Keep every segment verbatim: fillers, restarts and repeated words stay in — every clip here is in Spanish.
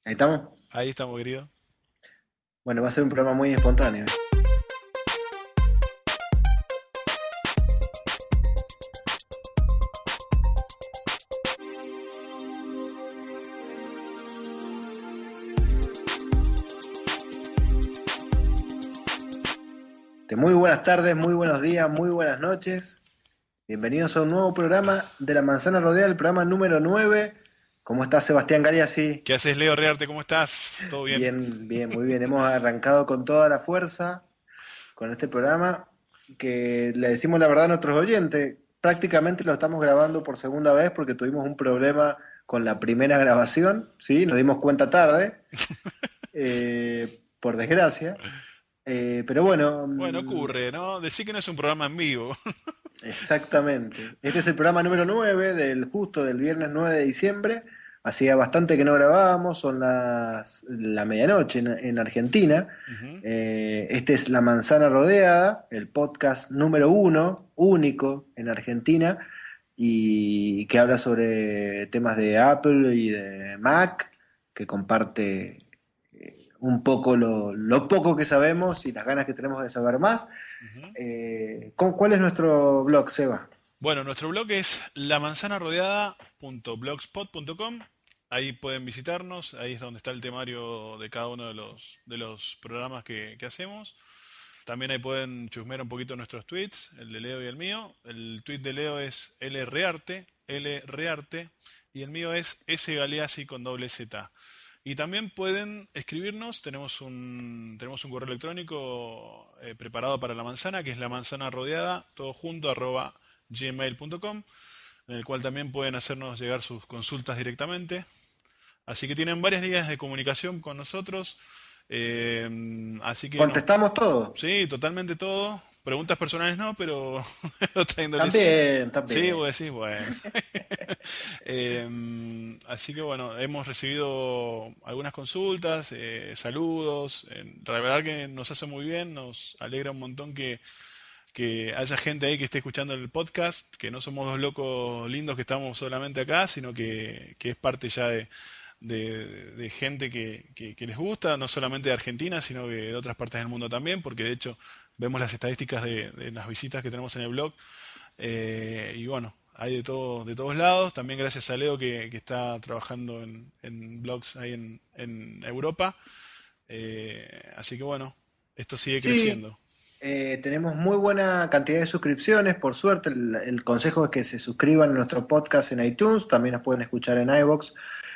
Ahí estamos. Ahí estamos, querido. Bueno, va a ser un programa muy espontáneo. De muy buenas tardes, muy buenos días, muy buenas noches. Bienvenidos a un nuevo programa de La Manzana Rodea, el programa número nueve. ¿Cómo estás, Sebastián Gariasi? ¿Qué haces, Leo Rearte? ¿Cómo estás? ¿Todo bien? Bien, bien, muy bien. Hemos arrancado con toda la fuerza con este programa que le decimos la verdad a nuestros oyentes. Prácticamente lo estamos grabando por segunda vez porque tuvimos un problema con la primera grabación, ¿sí? Nos dimos cuenta tarde, eh, por desgracia. Eh, pero bueno, Bueno, mm, ocurre, ¿no? Decir que no es un programa en vivo. exactamente. Este es el programa número nueve del justo del viernes nueve de diciembre. Hacía bastante que no grabábamos, son las la medianoche en, en Argentina. Ujú. Eh, este es La Manzana Rodeada, el podcast número uno, único en Argentina, y que habla sobre temas de Apple y de Mac, que comparte eh, un poco lo, lo poco que sabemos y las ganas que tenemos de saber más. Ujú. Eh, ¿con- ¿cuál es nuestro blog, Seba? Bueno, nuestro blog es la manzana rodeada punto blogspot punto com. Ahí pueden visitarnos, ahí es donde está el temario de cada uno de los, de los programas que, que hacemos. También ahí pueden chusmear un poquito nuestros tweets, el de Leo y el mío. El tweet de Leo es lrearte, lrearte, y el mío es sgaleazzi con doble Z. Y también pueden escribirnos, tenemos un, tenemos un correo electrónico eh, preparado para la manzana, que es la manzana rodeada, todo junto, arroba gmail punto com, en el cual también pueden hacernos llegar sus consultas directamente. Así que tienen varias líneas de comunicación con nosotros. eh, así que no, ¿Contestamos todo? sí, totalmente todo. Preguntas personales no, pero otra índole sí. También, Sí, también. vos decís, bueno. Eh, así que bueno, hemos recibido algunas consultas, eh, saludos. eh, la verdad que nos hace muy bien, nos alegra un montón que, que haya gente ahí que esté escuchando el podcast, que no somos dos locos lindos que estamos solamente acá, sino que, que es parte ya de, de, de gente que, que- que les gusta, no solamente de Argentina, sino que de otras partes del mundo también, porque de hecho vemos las estadísticas de, de las visitas que tenemos en el blog. eh, y bueno, hay de todo, de todos lados. También gracias a Leo que, que está trabajando en, en blogs ahí en, en Europa. Eh, así que bueno, esto sigue Sí, creciendo. eh, tenemos muy buena cantidad de suscripciones, por suerte. El, el consejo es que se suscriban a nuestro podcast en iTunes, también nos pueden escuchar en iVoox.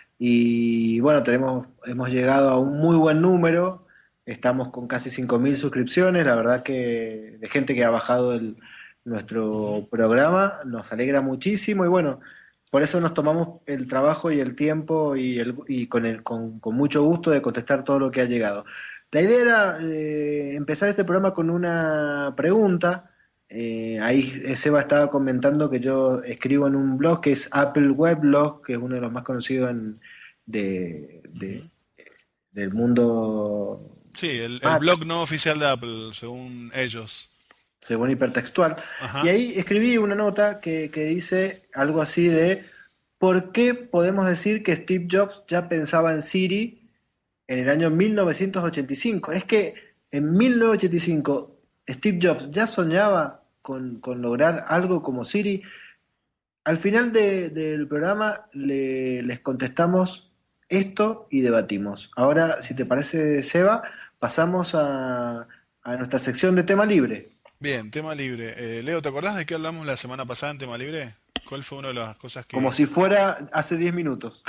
Y bueno, tenemos, hemos llegado a un muy buen número, estamos con casi cinco mil suscripciones, la verdad que de gente que ha bajado el, Ujú. nuestro programa, nos alegra muchísimo y bueno, por eso nos tomamos el trabajo y el tiempo y, el, y con, el, con, con mucho gusto de contestar todo lo que ha llegado. La idea era eh, empezar este programa con una pregunta. Eh, ahí Seba estaba comentando que yo escribo en un blog que es Apple Weblog, que es uno de los más conocidos en, de, de- Ujú. del mundo Sí, el, el Mac, blog no oficial de Apple, según ellos. según hipertextual. Y Ajá. ahí escribí una nota que, que dice algo así de ¿por qué podemos decir que Steve Jobs ya pensaba en Siri en el año mil novecientos ochenta y cinco? Es que en mil novecientos ochenta y cinco Steve Jobs ya soñaba con, con lograr algo como Siri. Al final de- del programa le- les contestamos esto y debatimos. Ahora, si te Ujú. parece, Seba, pasamos a, a nuestra sección de tema libre. Bien, tema libre. Eh, Leo, ¿te acordás de qué hablamos la semana pasada en tema libre? ¿Cuál fue una de las cosas Como que... si fuera hace diez minutos.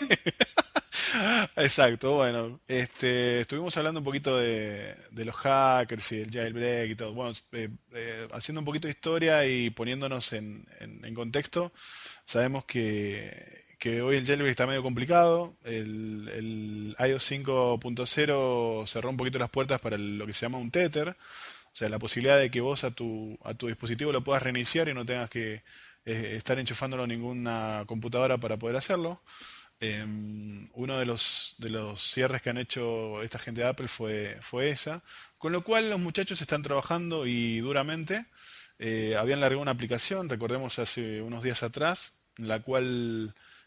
Exacto, bueno, este, estuvimos hablando un poquito de, de los hackers y el jailbreak y todo. Bueno, eh, eh, haciendo un poquito de historia y poniéndonos en, en- en contexto, sabemos que, que hoy el jailbreak está medio complicado. El, el iOS cinco punto cero cerró un poquito las puertas para el- lo que se llama un tether, o sea, la posibilidad de que vos a tu, a tu dispositivo lo puedas reiniciar y no tengas que eh, estar enchufándolo a ninguna computadora para poder hacerlo. Eh, uno de los, de los cierres que han hecho esta gente de Apple fue, fue esa. Con lo cual los muchachos están trabajando y duramente. Eh, habían largado una aplicación, recordemos hace unos días atrás, en la cual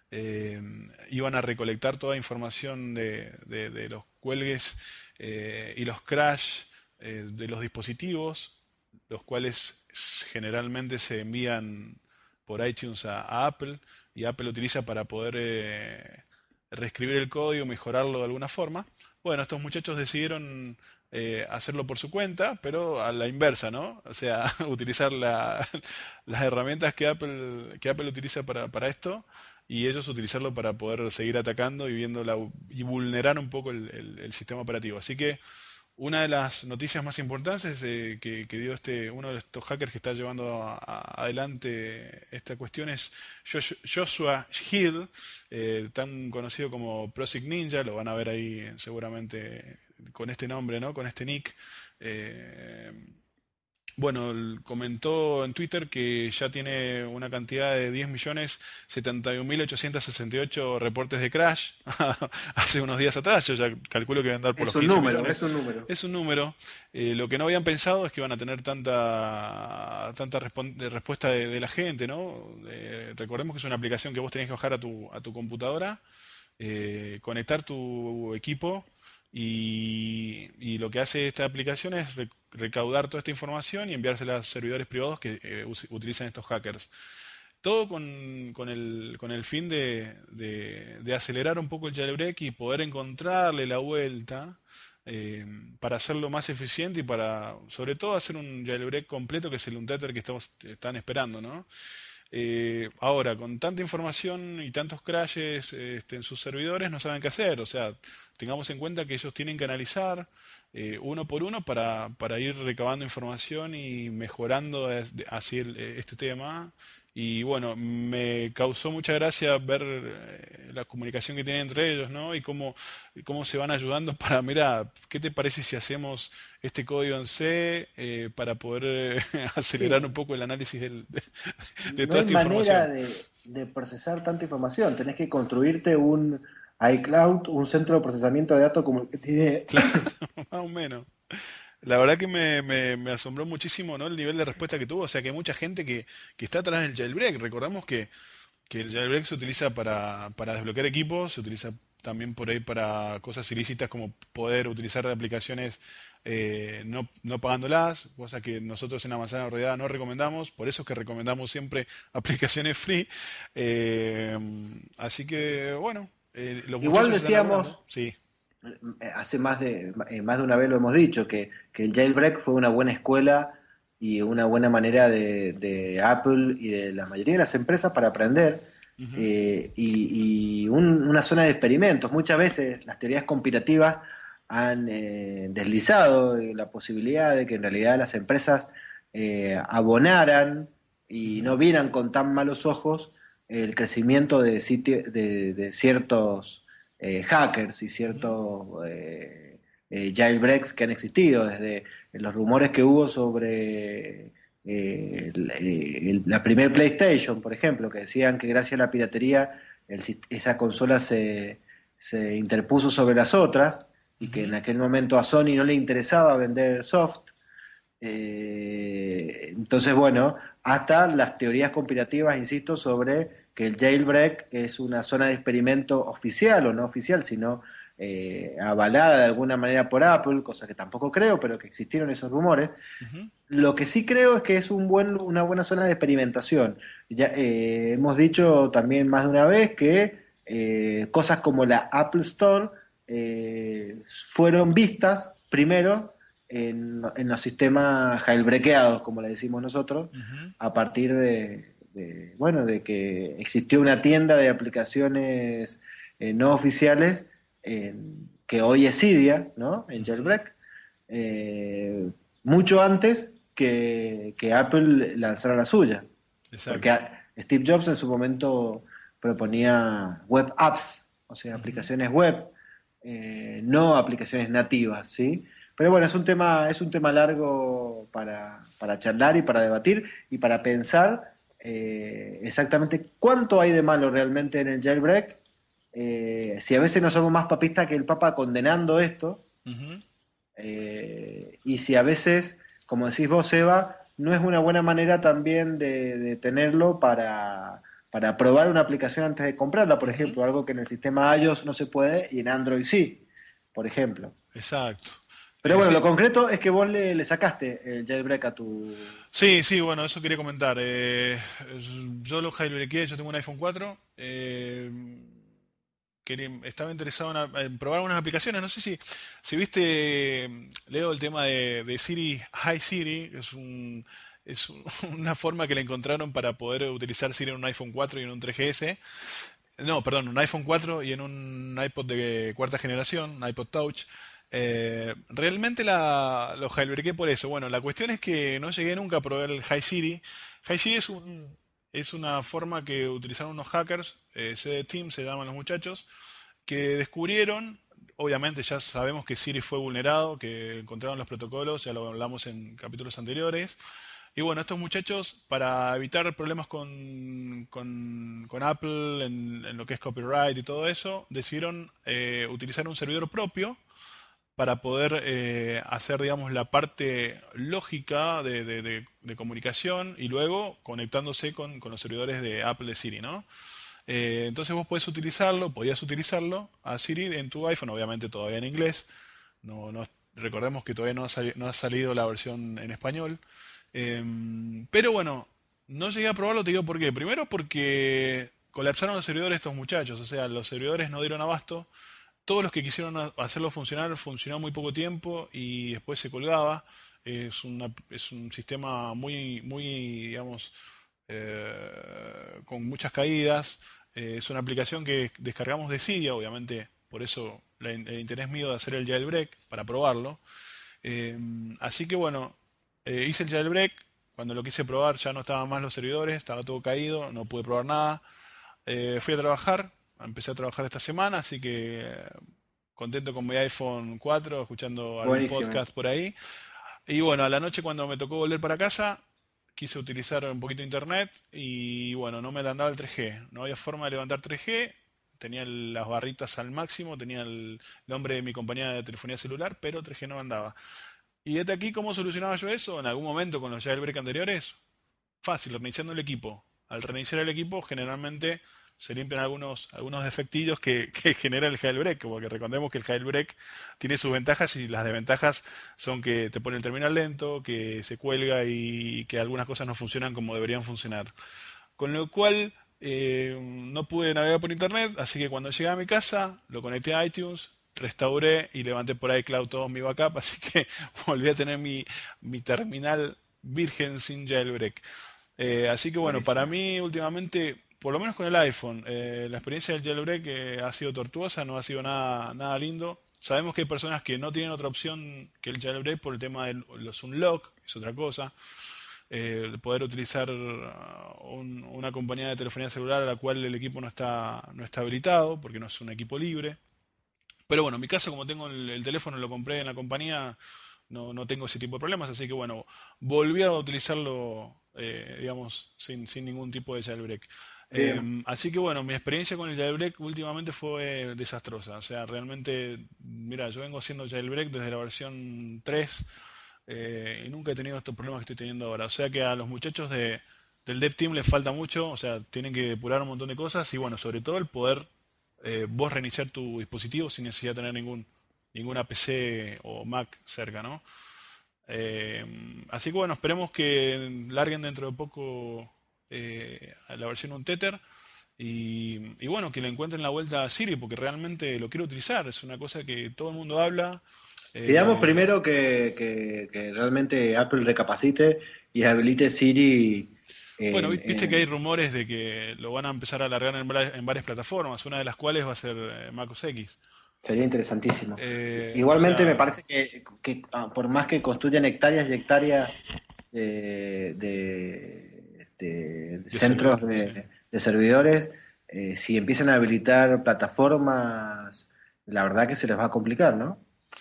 eh, iban a recolectar toda información de, de- de los cuelgues eh, y los crash eh, de los dispositivos, los cuales generalmente se envían por iTunes a, a Apple y Apple utiliza para poder eh, reescribir el código, mejorarlo de alguna forma. Bueno, estos muchachos decidieron eh, hacerlo por su cuenta, pero a la inversa, ¿no? O sea, utilizar la- las herramientas que Apple, que Apple utiliza para, para esto y ellos utilizarlo para poder seguir atacando y viendo la, y vulnerar un poco el, el- el sistema operativo. Así que una de las noticias más importantes eh, que, que dio este uno de estos hackers que está llevando a- a- adelante esta cuestión es Josh- Joshua Hill, eh, tan conocido como Prosig Ninja, lo van a ver ahí eh, seguramente con este nombre, ¿no? Con este nick. Eh, bueno, él comentó en Twitter que ya tiene una cantidad de diez millones setenta y un mil ochocientos sesenta y ocho reportes de crash hace unos días atrás. Yo ya calculo que va a andar por los Es un quince número, millones. es un número. Es un número. Eh, lo que no habían pensado es que iban a tener tanta tanta respon- de respuesta de, de la gente, ¿no? Eh, recordemos que es una aplicación que vos tenés que bajar a tu, a tu computadora, eh, conectar tu equipo y, y lo que hace esta aplicación es re- recaudar toda esta información y enviársela a servidores privados que eh, us- utilizan estos hackers. Todo con, con el, con el fin de, de- de acelerar un poco el jailbreak y poder encontrarle la vuelta eh, para hacerlo más eficiente y para, sobre todo, hacer un jailbreak completo que es el untether que estamos, están esperando, ¿no? Eh, ahora, con tanta información y tantos crashes este, en sus servidores, no saben qué hacer. O sea, tengamos en cuenta que ellos tienen que analizar eh, uno por uno para, para ir recabando información y mejorando es- de- así el- eh, este tema. Y bueno, me causó mucha gracia ver eh, la comunicación que tienen entre ellos, ¿no? Y cómo, y cómo se van ayudando para, mira, ¿qué te parece si hacemos este código en C eh, para poder eh, acelerar un Sí, poco el análisis del- de, de no toda hay esta manera información? de, de procesar tanta información. Tenés que construirte un iCloud, un centro de procesamiento de datos como el que tiene. Claro, más o menos. La verdad que me, me- me asombró muchísimo, ¿no? El nivel de respuesta que tuvo. O sea, que hay mucha gente que, que está atrás del jailbreak. Recordamos que, que el jailbreak se utiliza para, para desbloquear equipos, se utiliza también por ahí para cosas ilícitas como poder utilizar aplicaciones eh, no, no pagándolas, cosa que nosotros en la manzana rodeada no recomendamos. Por eso es que recomendamos siempre aplicaciones free. Eh, Así que, bueno, eh, los Igual muchachos están laburando. decíamos, Sí, eh, hace más de, eh, más de una vez lo hemos dicho, que, que el jailbreak fue una buena escuela y una buena manera de, de Apple y de la mayoría de las empresas para aprender, ujú, eh, y, y un- una zona de experimentos. Muchas veces las teorías conspirativas han eh, deslizado eh, la posibilidad de que en realidad las empresas eh, abonaran y ujú, no vieran con tan malos ojos el crecimiento de, sitio- de, de ciertos eh, hackers y ujú, ciertos eh, eh, jailbreaks que han existido, desde los rumores que hubo sobre eh, el- el- la primer PlayStation, por ejemplo, que decían que gracias a la piratería el sis- esa consola se, se interpuso sobre las otras y que en ujú. aquel momento a Sony no le interesaba vender soft. Eh, entonces, bueno, hasta las teorías conspirativas, insisto, sobre que el jailbreak es una zona de experimento oficial o no oficial, sino eh, avalada de alguna manera por Apple, cosa que tampoco creo, pero que existieron esos rumores. Ujú, Lo que sí creo es que es un buen, una buena zona de experimentación. Ya eh, hemos dicho también más de una vez que eh, cosas como la Apple Store eh, fueron vistas primero en, en los sistemas jailbreakeados, como le decimos nosotros, ujú, a partir de, de, bueno, de que existió una tienda de aplicaciones eh, no oficiales en- que hoy es Cydia, ¿no? En ujú. Jailbreak, eh, mucho antes que, que Apple lanzara la suya. Porque Exacto. a- Steve Jobs en su momento proponía web apps, o sea, Ujú. aplicaciones web, eh, no aplicaciones nativas, ¿sí? Pero bueno, es un tema, es un tema largo para, para charlar y para debatir y para pensar eh, exactamente cuánto hay de malo realmente en el jailbreak. Eh, si a veces no somos más papistas que el Papa condenando esto, Ujú. eh, y si a veces, como decís vos, Eva, no es una buena manera también de, de tenerlo para, para probar una aplicación antes de comprarla, por Ujú. ejemplo, algo que en el sistema iOS no se puede y en Android sí, por ejemplo. Exacto. Pero Eh, bueno, lo sí, concreto es que vos le, le sacaste el jailbreak a tu... sí, sí, bueno, eso quería comentar. Eh, es- yo lo jailbreaké, yo tengo un iPhone cuatro. eh, quería- estaba interesado en, a- en probar unas aplicaciones. No sé si, si viste, eh, Leo, el tema de, de Siri, Hi Siri, que es un, es un- una forma que le encontraron para poder utilizar Siri en un iPhone cuatro y en un tres G S. No, perdón, un iPhone cuatro y en un iPod de cuarta generación, un iPod Touch. Eh, realmente la, lo jailbreaké por eso. Bueno, la cuestión es que no llegué nunca a probar el Hi Siri. Hi Siri es un, es una forma que utilizaron unos hackers, eh, C D Team se llaman los muchachos, que descubrieron, obviamente ya sabemos que Siri fue vulnerado, que encontraron los protocolos, ya lo hablamos en capítulos anteriores. Y bueno, estos muchachos, para evitar problemas con, con, con Apple en, en lo que es copyright y todo eso, decidieron eh, utilizar un servidor propio para poder eh, hacer, digamos, la parte lógica de, de- de- de comunicación y luego conectándose con, con los servidores de Apple de Siri, ¿no? Eh, entonces vos podés utilizarlo, podías utilizarlo a Siri en tu iPhone, obviamente todavía en inglés. No, no, recordemos que todavía no ha, sali- no ha salido la versión en español. Em, pero bueno, no llegué a probarlo, te digo por qué. Primero porque colapsaron los servidores estos muchachos, o sea, los servidores no dieron abasto. Todos los que quisieron ha- hacerlo funcionar funcionó muy poco tiempo y después se colgaba. Es una- es un sistema muy, muy, digamos, eh, con muchas caídas. Eh, es una aplicación que descargamos de Cydia, obviamente, por eso la in- el interés mío de hacer el jailbreak para probarlo. Eh, así que bueno, eh, hice el jailbreak. Cuando lo quise probar ya no estaban más los servidores, estaba todo caído, no pude probar nada. Eh, fui a trabajar, empecé a trabajar esta semana, así que eh, contento con mi iPhone cuatro, escuchando algún Buenísimo. podcast por ahí. Y bueno, a la noche cuando me tocó volver para casa, quise utilizar un poquito de internet y bueno, no me andaba el tres G. No había forma de levantar tres G. Tenía el- las barritas al máximo, tenía el nombre de mi compañía de telefonía celular, pero tres G no andaba. Y desde aquí, ¿cómo solucionaba yo eso? En algún momento con los jailbreak anteriores, fácil, reiniciando el equipo. Al reiniciar el equipo, generalmente se limpian algunos, algunos defectillos que, que genera el jailbreak, porque recordemos que el jailbreak tiene sus ventajas y las desventajas son que te pone el terminal lento, que se cuelga y que algunas cosas no funcionan como deberían funcionar. Con lo cual, eh, no pude navegar por internet, así que cuando llegué a mi casa, lo conecté a iTunes, restauré y levanté por iCloud todo mi backup, así que volví a tener mi, mi terminal virgen sin jailbreak. Eh, así que bueno, para Buenísimo. mí últimamente, por lo menos con el iPhone, eh, la experiencia del jailbreak eh, ha sido tortuosa, no ha sido nada, nada lindo. Sabemos que hay personas que no tienen otra opción que el jailbreak por el tema de los unlock, es otra cosa. Eh, poder utilizar uh, un- una compañía de telefonía celular a la cual el equipo no está, no está habilitado, porque no es un equipo libre. Pero bueno, en mi caso, como tengo el, el teléfono, lo compré en la compañía, no, no tengo ese tipo de problemas, así que bueno, volví a utilizarlo, eh, digamos, sin, sin ningún tipo de jailbreak. Eh, Bien. así que bueno, mi experiencia con el jailbreak últimamente fue desastrosa. O sea, realmente, mira, yo vengo haciendo jailbreak desde la versión tres eh, y nunca he tenido estos problemas que estoy teniendo ahora. O sea que a los muchachos de, del Dev Team les falta mucho, o sea, tienen que depurar un montón de cosas y bueno, sobre todo el poder eh, vos reiniciar tu dispositivo sin necesidad de tener ningún, ninguna P C o Mac cerca, ¿no? Eh, así que bueno, esperemos que larguen dentro de poco eh, a la versión un Tether y, y bueno, que le encuentren la vuelta a Siri porque realmente lo quiero utilizar. Es una cosa que todo el mundo habla. Pidamos Eh, primero que, que- que realmente Apple recapacite y habilite Siri bueno, en, vi- viste que hay en- rumores de que lo van a empezar a alargar en, vari- en varias plataformas, una de las cuales va a ser eh, Mac O S X. Sería interesantísimo. Eh, o Igualmente me sea, parece que, que, ah, por más que construyan hectáreas y hectáreas de, de- de- de de centros servidor, sí. de, de servidores, eh, si empiezan a habilitar plataformas, la verdad que se les va a complicar, ¿no?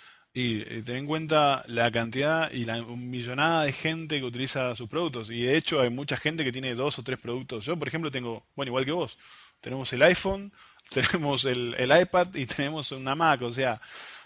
Y eh, ten en cuenta la cantidad y la millonada de gente que utiliza sus productos. Y de hecho hay mucha gente que tiene dos o tres productos. Yo, por ejemplo, tengo, bueno, igual que vos, tenemos el iPhone, tenemos el, el iPad y tenemos una Mac. O sea,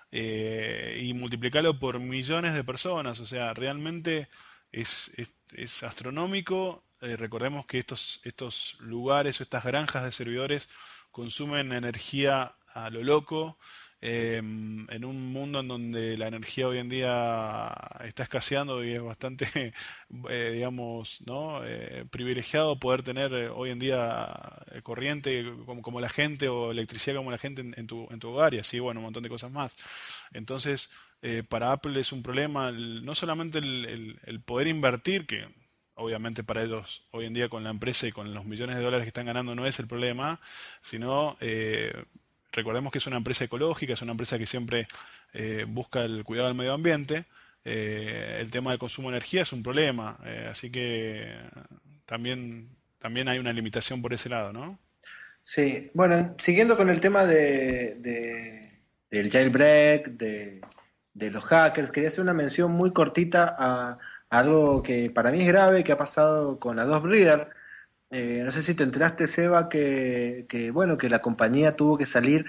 eh, y multiplicarlo por millones de personas. O sea, realmente es, es, es astronómico eh, recordemos que estos, estos lugares o estas granjas de servidores consumen energía a lo loco, eh, en un mundo en donde la energía hoy en día está escaseando y es bastante, eh, digamos, ¿no? Eh, privilegiado poder tener eh, hoy en día eh, corriente como, como la gente o electricidad como la gente en, en tu, en tu hogar y así, bueno, un montón de cosas más. Entonces, eh, para Apple es un problema el- no solamente el, el- el poder invertir, que obviamente para ellos hoy en día con la empresa y con los millones de dólares que están ganando no es el problema, sino eh, recordemos que es una empresa ecológica, es una empresa que siempre eh, busca el cuidado del medio ambiente. Eh, el tema del consumo de energía es un problema, eh, así que también, también hay una limitación por ese lado, ¿no? Sí, bueno, siguiendo con el tema de, de- del jailbreak, de, de los hackers, quería hacer una mención muy cortita a, a algo que para mí es grave, que ha pasado con Adobe Reader. Eh, no sé si te enteraste, Seba, que, que, bueno, que la compañía tuvo que salir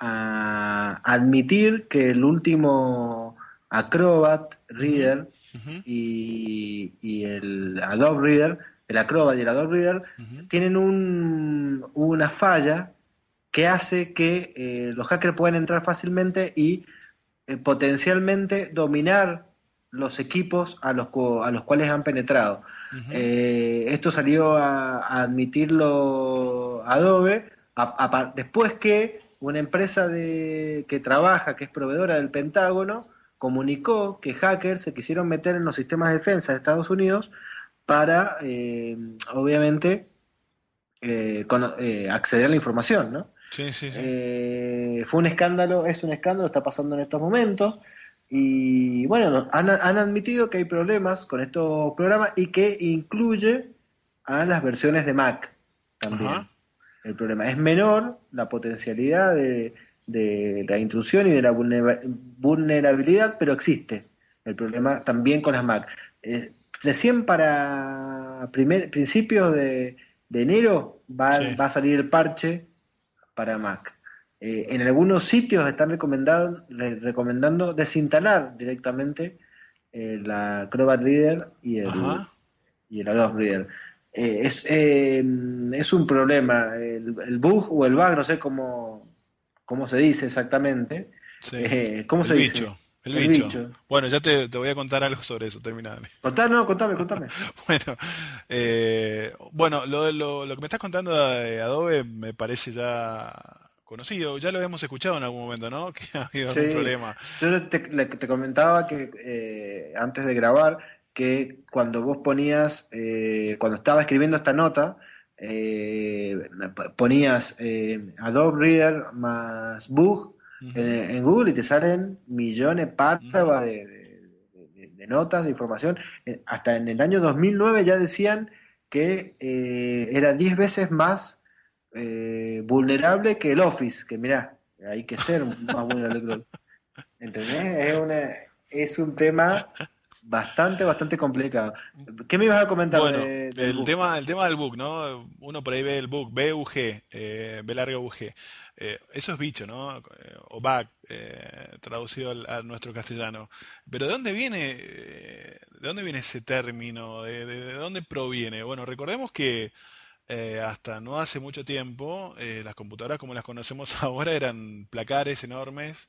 a admitir que el último Acrobat Ujú, Reader ujú, y, y el Adobe Reader, el Acrobat y el Adobe Reader, ujú, tienen un- una falla que hace que eh, los hackers puedan entrar fácilmente y eh, potencialmente dominar los equipos a los, cu- a los cuales han penetrado. ujú, Eh, esto salió a, a admitirlo Adobe a- a par- después que una empresa de, que trabaja, que es proveedora del Pentágono, comunicó que hackers se quisieron meter en los sistemas de defensa de Estados Unidos para, eh, obviamente, eh, cono- eh, acceder a la información, ¿no? sí, sí, sí. Eh, fue un escándalo, es un escándalo, está pasando en estos momentos. Y bueno, no- han, han admitido que hay problemas con estos programas y que incluye a las versiones de Mac Ajá. también. El problema es menor, la potencialidad de, de la intrusión y de la vulnera- vulnerabilidad, pero existe el problema también con las Mac. Eh, recién para primer, principios de, de enero va, Sí. va a salir el parche para Mac. Eh, en algunos sitios están recomendado- le- recomendando desinstalar directamente eh, la Acrobat Reader y el, Ajá. y el Adobe Reader. Eh, es, eh, es un problema, el, el bug o el bug, no sé cómo, cómo se dice exactamente. Sí. Eh, ¿cómo El se dice? bicho. El El bicho. bicho. Bueno, ya te, te voy a contar algo sobre eso, terminad. Contá, no, contame, contame. Bueno, eh, bueno, lo, lo, lo que me estás contando de Adobe me parece ya conocido, ya lo hemos escuchado en algún momento, ¿no? Que ha habido algún Sí, problema. yo te, le- te comentaba que eh, antes de grabar, que cuando vos ponías, eh, cuando estaba escribiendo esta nota, eh, p- ponías eh, Adobe Reader más Bug en, Ujú, en Google y te salen millones ujú. párrafos de, de- de- de notas, de información. Eh, Hasta en el año dos mil nueve ya decían que eh, era diez veces más eh, vulnerable que el Office, que mirá, hay que ser más vulnerable que el Office. ¿Entendés? Es una, es un tema bastante, bastante complicado. ¿Qué me ibas a comentar Bueno, de- del el bug? tema, el tema del bug, ¿no? Uno por ahí ve el bug, B U G, eh, B larga U G. Eh, eso es bicho, ¿no? Eh, o bug, eh, traducido al, a nuestro castellano. Pero ¿de dónde viene, eh, de dónde viene ese término? ¿De, de- de dónde proviene? Bueno, recordemos que eh, hasta no hace mucho tiempo, eh, las computadoras como las conocemos ahora eran placares enormes,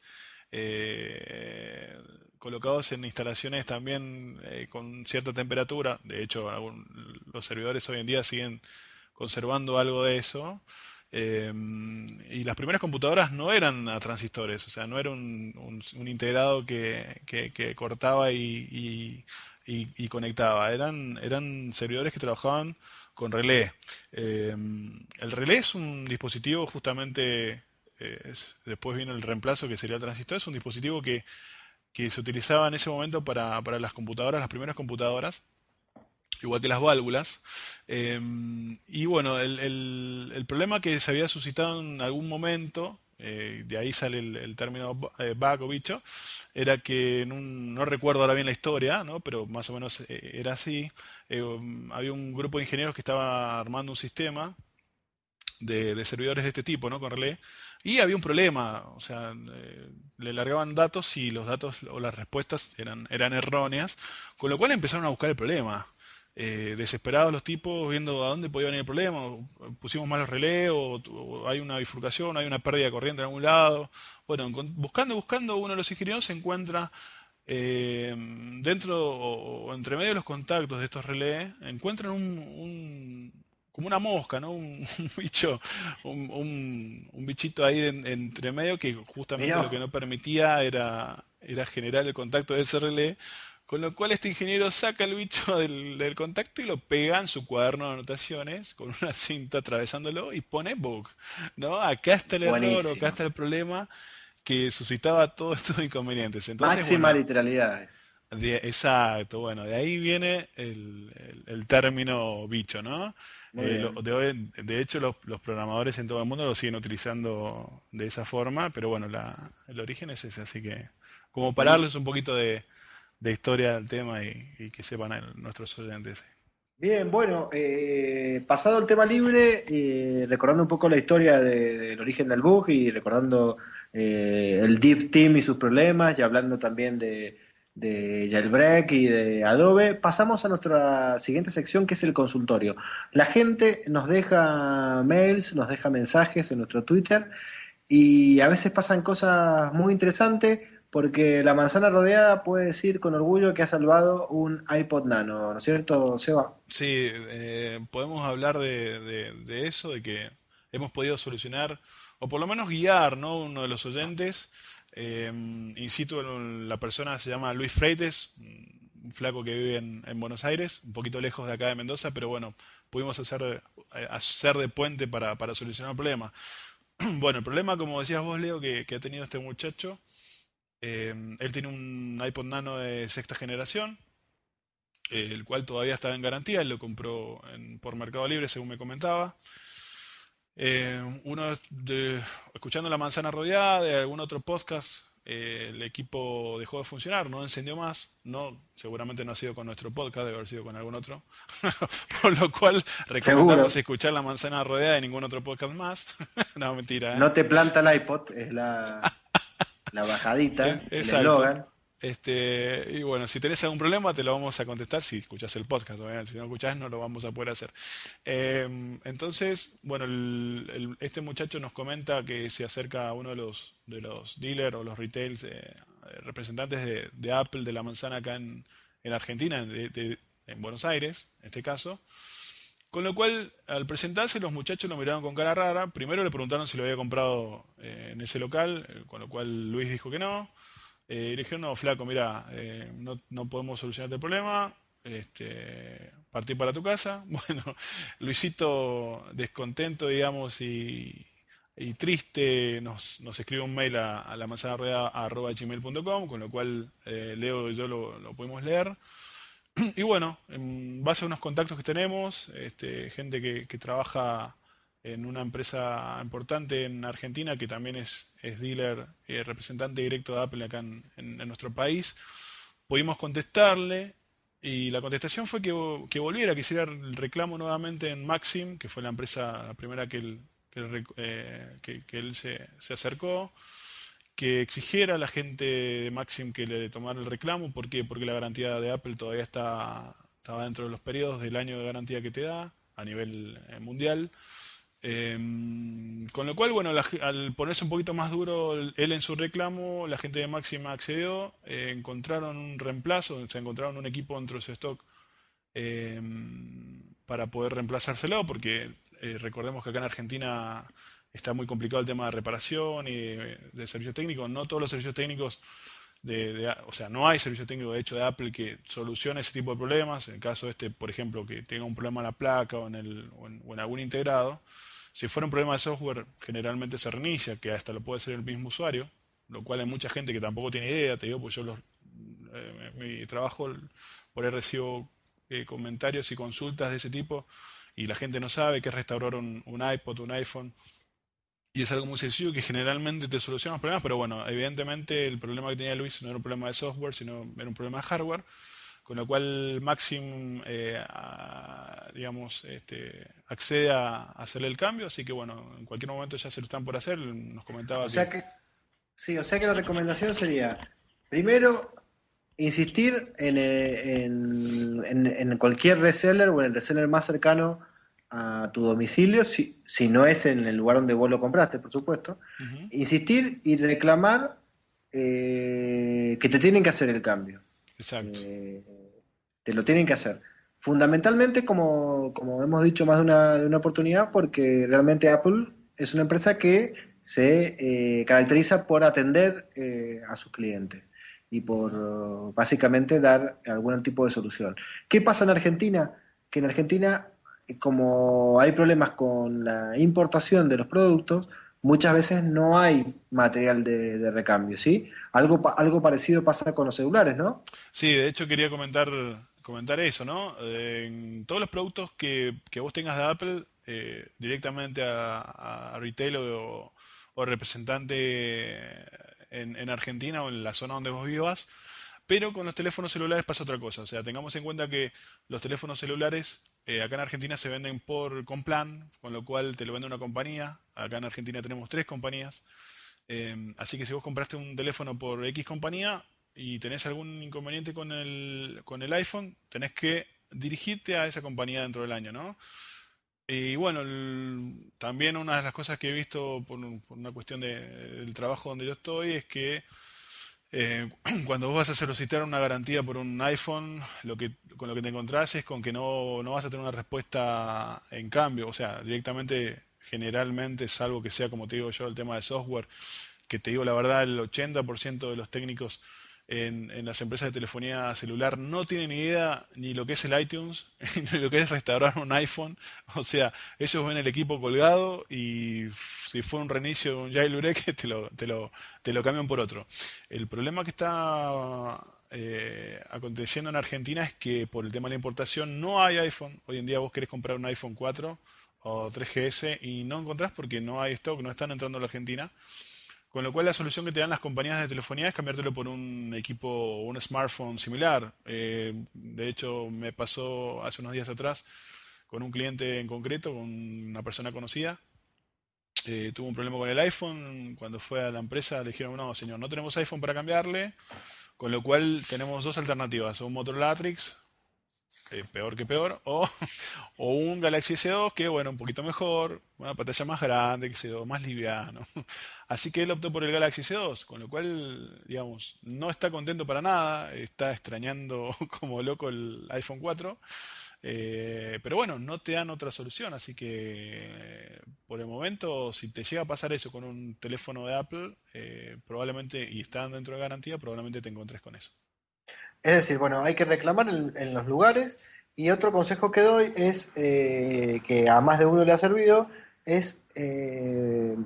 eh, colocados en instalaciones también eh, con cierta temperatura. De hecho, algún- los servidores hoy en día siguen conservando algo de eso. Eh, y las primeras computadoras no eran a transistores, o sea, no era un, un- un integrado que, que- que cortaba y, y- y- y conectaba. Eran, eran servidores que trabajaban con relé. Eh, el relé es un dispositivo justamente, eh, es- después vino el reemplazo que sería el transistor, es un dispositivo que, que se utilizaba en ese momento para, para las computadoras, las primeras computadoras, igual que las válvulas. Eh, y bueno, el, el- el problema que se había suscitado en algún momento, eh, de ahí sale el, el término bu- eh, bug o bicho, era que en un- no recuerdo ahora bien la historia, ¿no? Pero más o menos eh, era así. Eh, um, había un grupo de ingenieros que estaba armando un sistema de, de servidores de este tipo, ¿no? Con relé. Y había un problema, o sea, eh, le largaban datos y los datos o las respuestas eran, eran erróneas, con lo cual empezaron a buscar el problema. eh, desesperados los tipos viendo a dónde podía venir el problema, o pusimos mal los relés, o, o hay una bifurcación, hay una pérdida de corriente en algún lado. Bueno, encon- buscando, buscando, uno de los ingenieros se encuentra eh, dentro o, o entre medio de los contactos de estos relés, encuentran un, un- como una mosca, ¿no? Un, un bicho, un, un- un bichito ahí en- entre medio que justamente lo que Mirá, no permitía era, era generar el contacto de ese relé, con lo cual este ingeniero saca el bicho del, del contacto y lo pega en su cuaderno de anotaciones con una cinta atravesándolo y pone bug, ¿no? Acá está el error o acá buenísimo. está el problema que suscitaba todos estos inconvenientes. Entonces, Máxima bueno, literalidad es. de- exacto, bueno, de ahí viene el, el- el término bicho, ¿no? Muy Eh, lo- bien. de, hoy- de hecho, los, los programadores en todo el mundo lo siguen utilizando de esa forma, pero bueno, la- el origen es ese, así que como para darles Buenísimo. un poquito de, de historia del tema y, y que sepan el- nuestros oyentes. Bien, bueno, eh, pasado el tema libre, eh, recordando un poco la historia de- del origen del bug y recordando eh, el Deep Team y sus problemas y hablando también de, de Jailbreak y de Adobe, pasamos a nuestra siguiente sección que es el consultorio. La gente nos deja mails, nos deja mensajes en nuestro Twitter y a veces pasan cosas muy interesantes porque la manzana rodeada puede decir con orgullo que ha salvado un iPod Nano, ¿no es cierto, Seba? Sí, eh, podemos hablar de, de- de eso, de que hemos podido solucionar, o por lo menos guiar, ¿no? Uno de los oyentes. Eh, in situ, el- la persona se llama Luis Freites, un flaco que vive en, en Buenos Aires, un poquito lejos de acá de Mendoza, pero bueno, pudimos hacer, de- eh, hacer de puente para, para solucionar el problema. Bueno, el problema, como decías vos, Leo, que, que ha tenido este muchacho, eh, él tiene un iPod Nano de sexta generación, eh, el cual todavía estaba en garantía, él lo compró en- por Mercado Libre, según me comentaba. Eh, uno de, escuchando La Manzana Rodeada, de algún otro podcast, eh, el equipo dejó de funcionar, no encendió más, no, seguramente no ha sido con nuestro podcast, debe haber sido con algún otro, por lo cual recomendamos Seguro. escuchar La Manzana Rodeada de ningún otro podcast más. No, mentira, ¿eh? No te planta el iPod, es la, la Es- bajadita, el exacto. eslogan. Este, y bueno, si tenés algún problema, te lo vamos a contestar si escuchás el podcast. Obviamente. Si no escuchás, no lo vamos a poder hacer. Eh, entonces, bueno, el- el- este muchacho nos comenta que se acerca a uno de los, de los dealers o los retails, eh, representantes de, de Apple de la manzana acá en, en Argentina, de- de- en Buenos Aires, en este caso. Con lo cual, al presentarse, los muchachos lo miraron con cara rara. Primero le preguntaron si lo había comprado eh, en ese local, eh, con lo cual Luis dijo que no. Eh, y le dijeron, no, flaco, mira, eh, no, no podemos solucionarte el problema. Este, partí para tu casa. Bueno, Luisito, descontento, digamos, y, y triste, nos, nos escribe un mail a, a la manzana rueda arroba gmail punto com, con lo cual eh, Leo y yo lo, lo pudimos leer. Y bueno, en base a unos contactos que tenemos, este, gente que, que trabaja en una empresa importante en Argentina, que también es, es dealer, eh, representante directo de Apple acá en, en- en nuestro país, pudimos contestarle y la contestación fue que, vo- que volviera, que hiciera el reclamo nuevamente en Maxim, que fue la empresa, la primera que él, que él rec- eh, que- que él se, se acercó, que exigiera a la gente de Maxim que le tomara el reclamo. ¿Por qué? Porque la garantía de Apple todavía está, estaba dentro de los periodos del año de garantía que te da a nivel eh, mundial. Eh, con lo cual, bueno, la al ponerse un poquito más duro él en su reclamo, la gente de Maxim accedió, eh, encontraron un reemplazo, o sea, encontraron un equipo dentro de su stock eh, para poder reemplazárselo, porque eh, recordemos que acá en Argentina está muy complicado el tema de reparación y de, de servicio técnico. No todos los servicios técnicos, de, de- o sea, no hay servicio técnico de hecho de Apple que solucione ese tipo de problemas. En el caso este, por ejemplo, que tenga un problema en la placa o en, el, o en, o en algún integrado, si fuera un problema de software, generalmente se reinicia, que hasta lo puede hacer el mismo usuario, lo cual hay mucha gente que tampoco tiene idea, te digo, pues yo los, eh, mi trabajo por ahí recibo eh, comentarios y consultas de ese tipo y la gente no sabe qué es restaurar un, un iPod, un iPhone. Y es algo muy sencillo que generalmente te soluciona los problemas, pero bueno, evidentemente el problema que tenía Luis no era un problema de software, sino era un problema de hardware, con lo cual Maxim, eh, a- digamos, este, accede a hacerle el cambio, así que bueno, en cualquier momento ya se lo están por hacer, nos O comentaba sea que que, sí, o sea que la recomendación sería, primero, insistir en, eh, en- en- en cualquier reseller o en el reseller más cercano a tu domicilio, si, si no es en el lugar donde vos lo compraste, por supuesto. Ujú. Insistir y reclamar eh, que te tienen que hacer el cambio. Exacto. Eh, Te lo tienen que hacer. Fundamentalmente, como, como hemos dicho más de una, de una oportunidad, porque realmente Apple es una empresa que se eh, caracteriza por atender eh, a sus clientes y por Ujú. uh, básicamente dar algún tipo de solución. ¿Qué pasa en Argentina? Que en Argentina, eh, como hay problemas con la importación de los productos, muchas veces no hay material de, de recambio, ¿sí? Algo, pa- algo parecido pasa con los celulares, ¿no? Sí, de hecho quería comentar, comentar eso, ¿no? Eh, en todos los productos que, que vos tengas de Apple, eh, directamente a, a retail o, o representante en, en Argentina o en la zona donde vos vivas, pero con los teléfonos celulares pasa otra cosa. O sea, tengamos en cuenta que los teléfonos celulares eh, acá en Argentina se venden por con plan, con lo cual te lo vende una compañía. Acá en Argentina tenemos tres compañías. Eh, así que si vos compraste un teléfono por X compañía y tenés algún inconveniente con el, con el iPhone, tenés que dirigirte a esa compañía dentro del año, ¿no? Y bueno, el- también una de las cosas que he visto por, un- por una cuestión de- del trabajo donde yo estoy es que eh, cuando vos vas a solicitar una garantía por un iPhone, lo que, con lo que te encontrás es con que no, no vas a tener una respuesta en cambio. O sea, directamente, generalmente, salvo que sea, como te digo yo, el tema de software, que te digo la verdad, el ochenta por ciento de los técnicos en, en las empresas de telefonía celular no tienen ni idea ni lo que es el iTunes, ni lo que es restaurar un iPhone. O sea, ellos ven el equipo colgado y si fue un reinicio de un jailbreak, te lo, te lo, te lo cambian por otro. El problema que está eh, aconteciendo en Argentina es que por el tema de la importación no hay iPhone. Hoy en día vos querés comprar un iPhone cuatro o tres G S y no encontrás porque no hay stock, no están entrando a la Argentina. Con lo cual la solución que te dan las compañías de telefonía es cambiártelo por un equipo, un smartphone similar. Eh, de hecho, me pasó hace unos días atrás con un cliente en concreto, con una persona conocida. Eh, tuvo un problema con el iPhone. Cuando fue a la empresa le dijeron, no, señor, no tenemos iPhone para cambiarle. Con lo cual tenemos dos alternativas, un Motorola Atrix, eh, peor que peor, o, o un Galaxy S dos que, bueno, un poquito mejor, una pantalla más grande, que se más liviano. Así que él optó por el Galaxy S dos, con lo cual, digamos, no está contento para nada, está extrañando como loco el iPhone cuatro, eh, pero bueno, no te dan otra solución, así que eh, por el momento, si te llega a pasar eso con un teléfono de Apple, eh, probablemente, y están dentro de garantía, probablemente te encontres con eso. Es decir, bueno, hay que reclamar en, en los lugares. Y otro consejo que doy es, eh, que a más de uno le ha servido, es eh,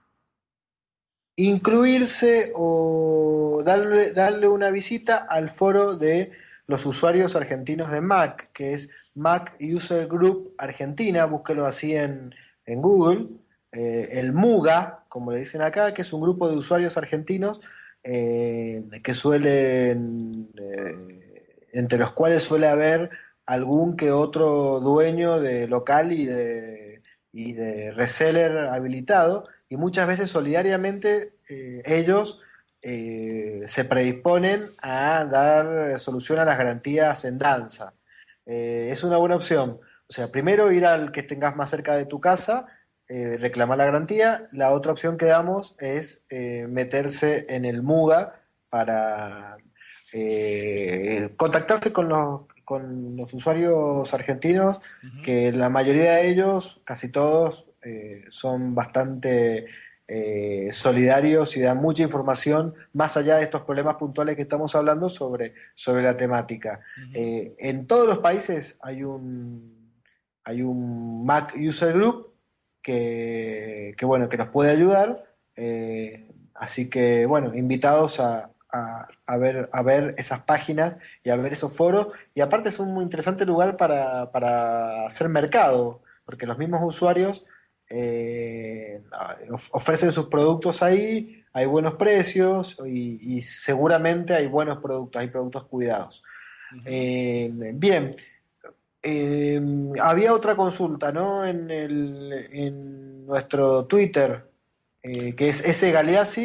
incluirse o darle, darle una visita al foro de los usuarios argentinos de Mac, que es Mac User Group Argentina, búsquelo así en, en Google, eh, el MUGA, como le dicen acá, que es un grupo de usuarios argentinos eh, que suelen, eh, entre los cuales suele haber algún que otro dueño de local y de, y de reseller habilitado y muchas veces solidariamente eh, ellos eh, se predisponen a dar solución a las garantías en danza. Eh, es una buena opción. O sea, primero ir al que tengas más cerca de tu casa, eh, reclamar la garantía. La otra opción que damos es eh, meterse en el MUGA para eh, contactarse con los, con los usuarios argentinos, Ujú. que la mayoría de ellos, casi todos, eh, son bastante eh, solidarios y dan mucha información más allá de estos problemas puntuales que estamos hablando sobre, sobre la temática. Ujú. Eh, en todos los países hay un, hay un Mac User Group que, que, bueno, que nos puede ayudar. eh, así que, bueno, invitados a, a, a ver, a ver esas páginas y a ver esos foros. Y aparte es un muy interesante lugar para, para hacer mercado, porque los mismos usuarios eh, of- ofrecen sus productos ahí, hay buenos precios y, y seguramente hay buenos productos, hay productos cuidados. Ujú. Eh, bien, eh, había otra consulta, ¿no? En el, en nuestro Twitter, eh, que es S. Galeazzi,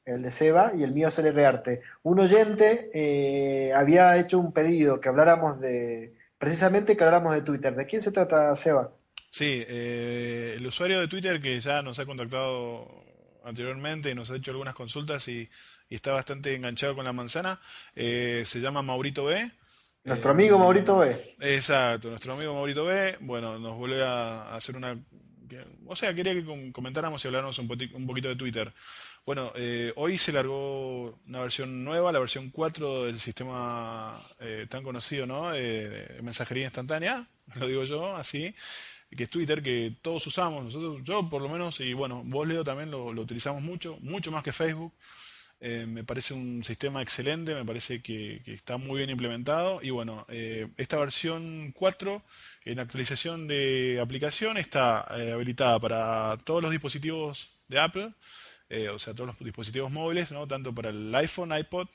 el de Seba, y el mío es L R Arte. Un oyente eh, había hecho un pedido que habláramos de, precisamente que habláramos de Twitter. ¿De quién se trata, Seba? Sí, eh, el usuario de Twitter que ya nos ha contactado anteriormente y nos ha hecho algunas consultas y, y está bastante enganchado con la manzana, eh, se llama Maurito B. Nuestro amigo Maurito Em, B. exacto, nuestro amigo Maurito B, bueno, nos vuelve a, a hacer una... que- O sea, quería que com- comentáramos y habláramos un, poti- un poquito de Twitter. Bueno, eh, hoy se largó una versión nueva, la versión cuatro del sistema eh, tan conocido, ¿no? Eh, de mensajería instantánea, lo digo yo, así, que es Twitter, que todos usamos, nosotros, yo por lo menos, y bueno, vos Leo también lo, lo utilizamos mucho, mucho más que Facebook. Eh, me parece un sistema excelente, me parece que, que está muy bien implementado. Y bueno, eh, esta versión cuatro en actualización de aplicación está eh, habilitada para todos los dispositivos de Apple, eh, o sea, todos los dispositivos móviles, ¿no? Tanto para el iPhone, iPod,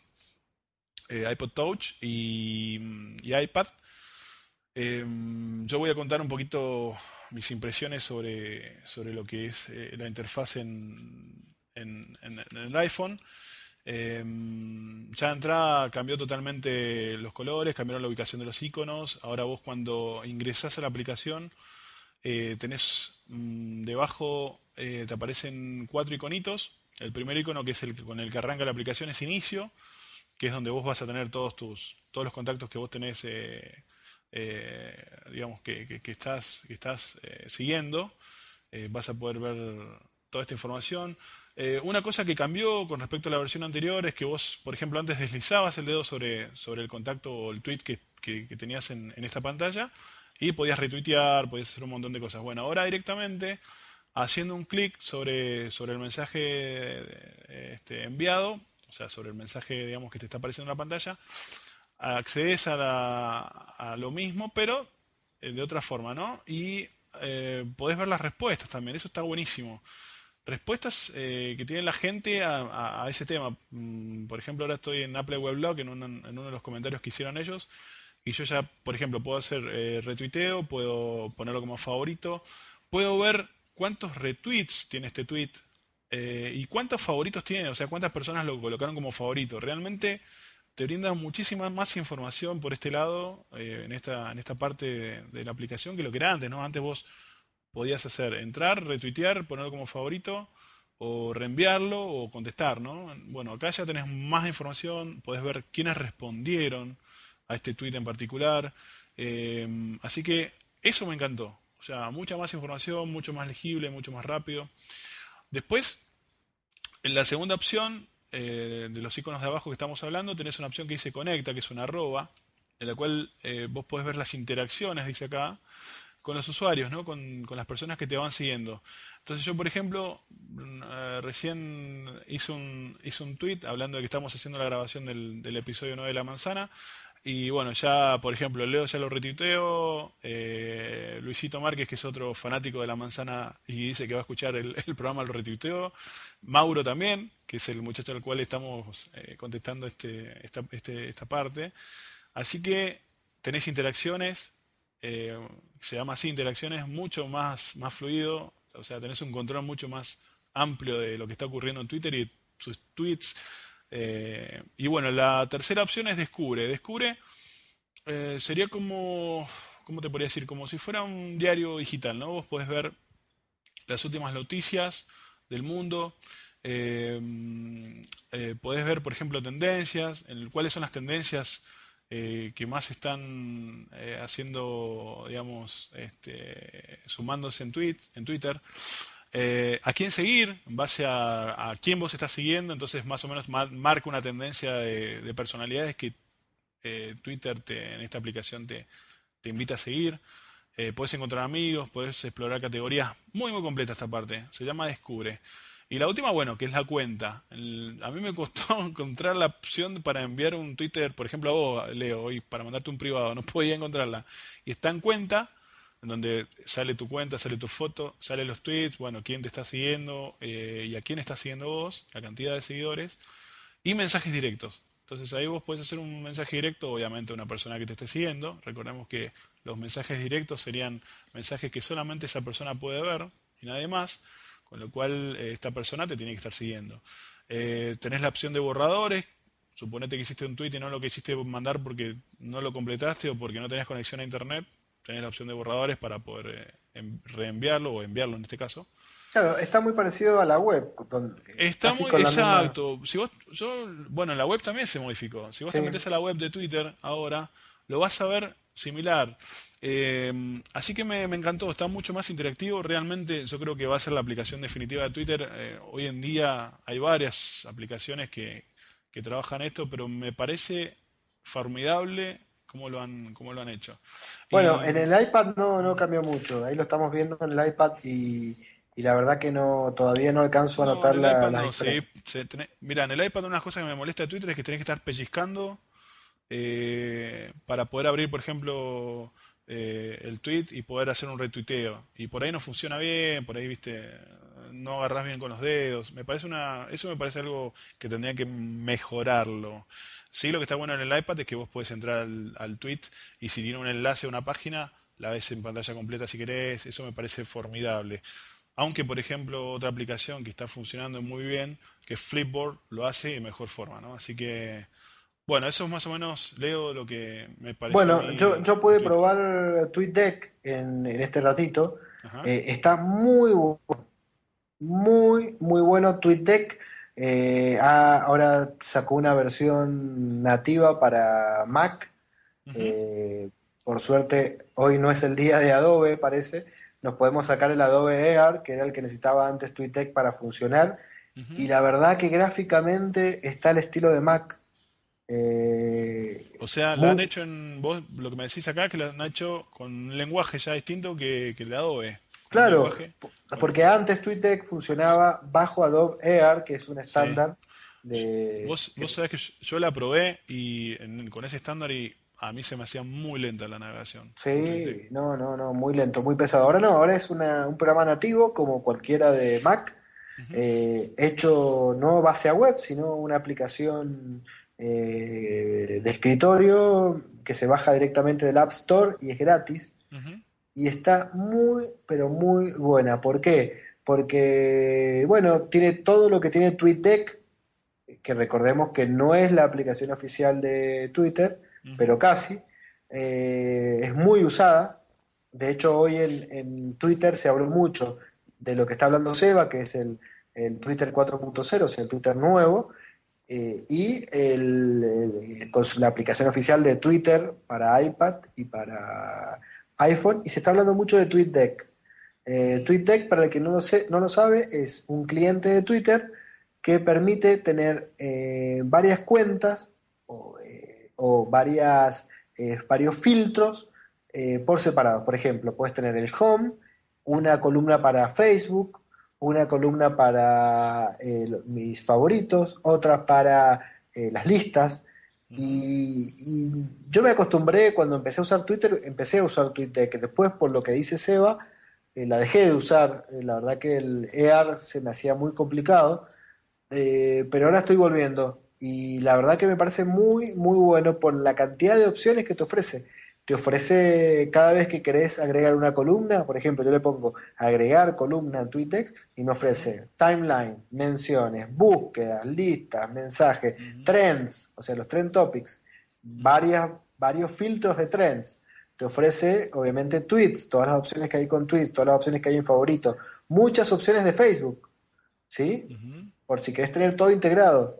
eh, iPod Touch y, y iPad. Eh, yo voy a contar un poquito mis impresiones sobre, sobre lo que es eh, la interfaz en, en, en- en el iPhone. Eh, ya de entrada cambió totalmente los colores, cambiaron la ubicación de los iconos. Ahora vos cuando ingresás a la aplicación eh, tenés mm, debajo, eh, te aparecen cuatro iconitos. El primer icono, que es el que- con el que arranca la aplicación, es inicio, que es donde vos vas a tener todos tus todos los contactos que vos tenés, eh, eh, digamos que, que- que estás que estás eh, siguiendo. Eh, vas a poder ver toda esta información. Eh, una cosa que cambió con respecto a la versión anterior es que vos, por ejemplo, antes deslizabas el dedo sobre, sobre el contacto o el tweet que, que- que tenías en, en esta pantalla y podías retuitear, podías hacer un montón de cosas. Bueno, ahora directamente, haciendo un clic sobre, sobre el mensaje eh, este, enviado, o sea, sobre el mensaje, digamos, que te está apareciendo en la pantalla, accedes a, la- a lo mismo, pero eh, de otra forma, ¿no? Y eh, podés ver las respuestas también, eso está buenísimo. Respuestas eh, que tiene la gente a, a- a ese tema. Mm, Por ejemplo, ahora estoy en Apple Weblog, en, un- en uno de los comentarios que hicieron ellos, y yo ya, por ejemplo, puedo hacer eh, retuiteo, puedo ponerlo como favorito, puedo ver cuántos retweets tiene este tweet eh, y cuántos favoritos tiene, o sea, cuántas personas lo colocaron como favorito. Realmente te brinda muchísima más información por este lado, eh, en esta, en esta parte de, de la aplicación que lo que era antes, ¿no? Antes vos podías hacer entrar, retuitear, ponerlo como favorito, o reenviarlo, o contestar, ¿no? Bueno, acá ya tenés más información, podés ver quiénes respondieron a este tweet en particular. eh, así que eso me encantó. O sea, mucha más información, mucho más legible, mucho más rápido. Después, en la segunda opción, eh, de los iconos de abajo que estamos hablando, tenés una opción que dice conecta, que es una arroba, en la cual eh, vos podés ver las interacciones, dice acá, con los usuarios, ¿no? Con, con las personas que te van siguiendo. Entonces yo, por ejemplo, mm, eh, recién hice un, hice un tweet hablando de que estamos haciendo la grabación del, del episodio nueve de La Manzana. Y bueno, ya, por ejemplo, Leo ya lo retuiteó, eh, Luisito Márquez, que es otro fanático de La Manzana y dice que va a escuchar el, el programa, lo retuiteó. Mauro también, que es el muchacho al cual estamos eh, contestando este, esta, este- esta parte. Así que tenés interacciones, eh, se llama así interacciones, mucho más, más fluido, o sea, tenés un control mucho más amplio de lo que está ocurriendo en Twitter y sus tweets. Eh, y bueno, la tercera opción es Descubre. Descubre eh, sería como, ¿cómo te podría decir? Como si fuera un diario digital, ¿no? Vos podés ver las últimas noticias del mundo. eh, eh, Podés ver, por ejemplo, tendencias, en el- cuáles son las tendencias eh, que más están eh, haciendo, digamos, este, sumándose en tweet, en Twitter. Eh, a quién seguir, en base a, a quién vos estás siguiendo, entonces más o menos ma- marca una tendencia de, de personalidades que eh, Twitter te- en esta aplicación te, te invita a seguir. Eh, puedes encontrar amigos, puedes explorar categorías. Muy, muy completa esta parte. Se llama Descubre. Y la última, bueno, que es la cuenta. El- a mí me costó encontrar la opción para enviar un Twitter, por ejemplo, a vos, Leo, hoy para mandarte un privado. No podía encontrarla. Y está en cuenta, en donde sale tu cuenta, sale tu foto, salen los tweets, bueno, quién te está siguiendo eh, y a quién estás siguiendo vos, la cantidad de seguidores y mensajes directos. Entonces ahí vos podés hacer un mensaje directo, obviamente a una persona que te esté siguiendo. Recordemos que los mensajes directos serían mensajes que solamente esa persona puede ver y nadie más, con lo cual eh, esta persona te tiene que estar siguiendo. Eh, tenés la opción de borradores. Suponete que hiciste un tweet y no lo quisiste mandar porque no lo completaste o porque no tenés conexión a internet. Tenés la opción de borradores para poder eh, em- reenviarlo o enviarlo en este caso. Claro, está muy parecido a la web, don- Está casi muy con la misma. exacto. Si vos, yo, bueno, en la web también se modificó. Si vos Sí. te metés a la web de Twitter ahora, lo vas a ver similar. Eh, así que me, me encantó, está mucho más interactivo. Realmente yo creo que va a ser la aplicación definitiva de Twitter. Eh, hoy en día hay varias aplicaciones que, que trabajan esto, pero me parece formidable cómo lo han, cómo lo han hecho. Bueno, Y en el iPad no, no cambió mucho. Ahí lo estamos viendo en el iPad y, y la verdad que no, todavía no alcanzo a no, en notar el la, iPad las no, sí, diferencias. se, tenés- mira, en el iPad una de las cosas que me molesta de Twitter es que tenés que estar pellizcando eh, para poder abrir, por ejemplo, eh, el tweet y poder hacer un retuiteo. Y por ahí no funciona bien, por ahí, viste, no agarrás bien con los dedos. Me parece una, eso me parece algo que tendría que mejorarlo. Sí, lo que está bueno en el iPad es que vos podés entrar al, al tweet y si tiene un enlace a una página, la ves en pantalla completa si querés. Eso me parece formidable. Aunque, por ejemplo, otra aplicación que está funcionando muy bien, que es Flipboard, lo hace de mejor forma, ¿no? Así que bueno, eso es más o menos, Leo, lo que me pareció a Bueno, yo, mí yo de pude Twitter. probar TweetDeck en, en este ratito. Ajá. Eh, está muy, bu- muy, muy bueno TweetDeck. Eh, ah, ahora sacó una versión nativa para Mac. Ujú, Eh, por suerte, hoy no es el día de Adobe, parece. Nos podemos sacar el Adobe Air, que era el que necesitaba antes TweetDeck para funcionar. Y ujú. la verdad que gráficamente está al estilo de Mac. O Eh, sea, la han muy, hecho en, vos lo que me decís acá, que la han hecho con un lenguaje ya distinto que, que el de Adobe. Con un claro, lenguaje, po- bueno, porque antes TweetDeck funcionaba bajo Adobe Air, que es un sí. estándar de... Vos, vos que- sabés que yo, yo la probé y en- con ese estándar y a mí se me hacía muy lenta la navegación con TweetDeck. Sí, no, no, no, muy lento, muy pesado. Ahora no, ahora es una- un programa nativo como cualquiera de Mac, Ujú, eh, hecho no base a web, sino una aplicación eh, de escritorio que se baja directamente del App Store y es gratis. ujú, Y está muy, pero muy buena. ¿Por qué? Porque, bueno, tiene todo lo que tiene TweetDeck, que recordemos que no es la aplicación oficial de Twitter, ujú, pero casi. Eh, es muy usada. De hecho, hoy en, en Twitter se habló mucho de lo que está hablando Seba, que es el, el Twitter cuatro punto cero, o sea, el Twitter nuevo, eh, y el, el- con su- la aplicación oficial de Twitter para iPad y para iPhone, y se está hablando mucho de TweetDeck. Eh, ujú, TweetDeck, para el que no lo, sé- no lo sabe, es un cliente de Twitter que permite tener eh, varias cuentas o, eh, o varias, eh, varios filtros eh, por separado. Por ejemplo, puedes tener el home, una ujú, columna para Facebook, una columna para eh, lo- mis favoritos, otra para eh, las listas. ujú. Y, y yo me acostumbré cuando empecé a usar Twitter, empecé a usar Twitter, que después, por lo que dice Seba, eh, la dejé de usar. Eh, la verdad que el E A R se me hacía muy complicado, eh, pero ahora estoy volviendo. Y la verdad que me parece muy, muy bueno por la cantidad de opciones que te ofrece. Te ofrece cada vez que querés agregar una columna, por ejemplo, yo le pongo agregar columna en TweetDeck y me Ujú, ofrece timeline, menciones, búsquedas, listas, mensajes, ujú, trends, o sea, los trend topics, ujú, varias, varios filtros de trends. Te ofrece, obviamente, tweets, todas las opciones que hay con tweets, todas las opciones que hay en favoritos, muchas opciones de Facebook, ¿sí? ujú, Por si querés tener todo integrado.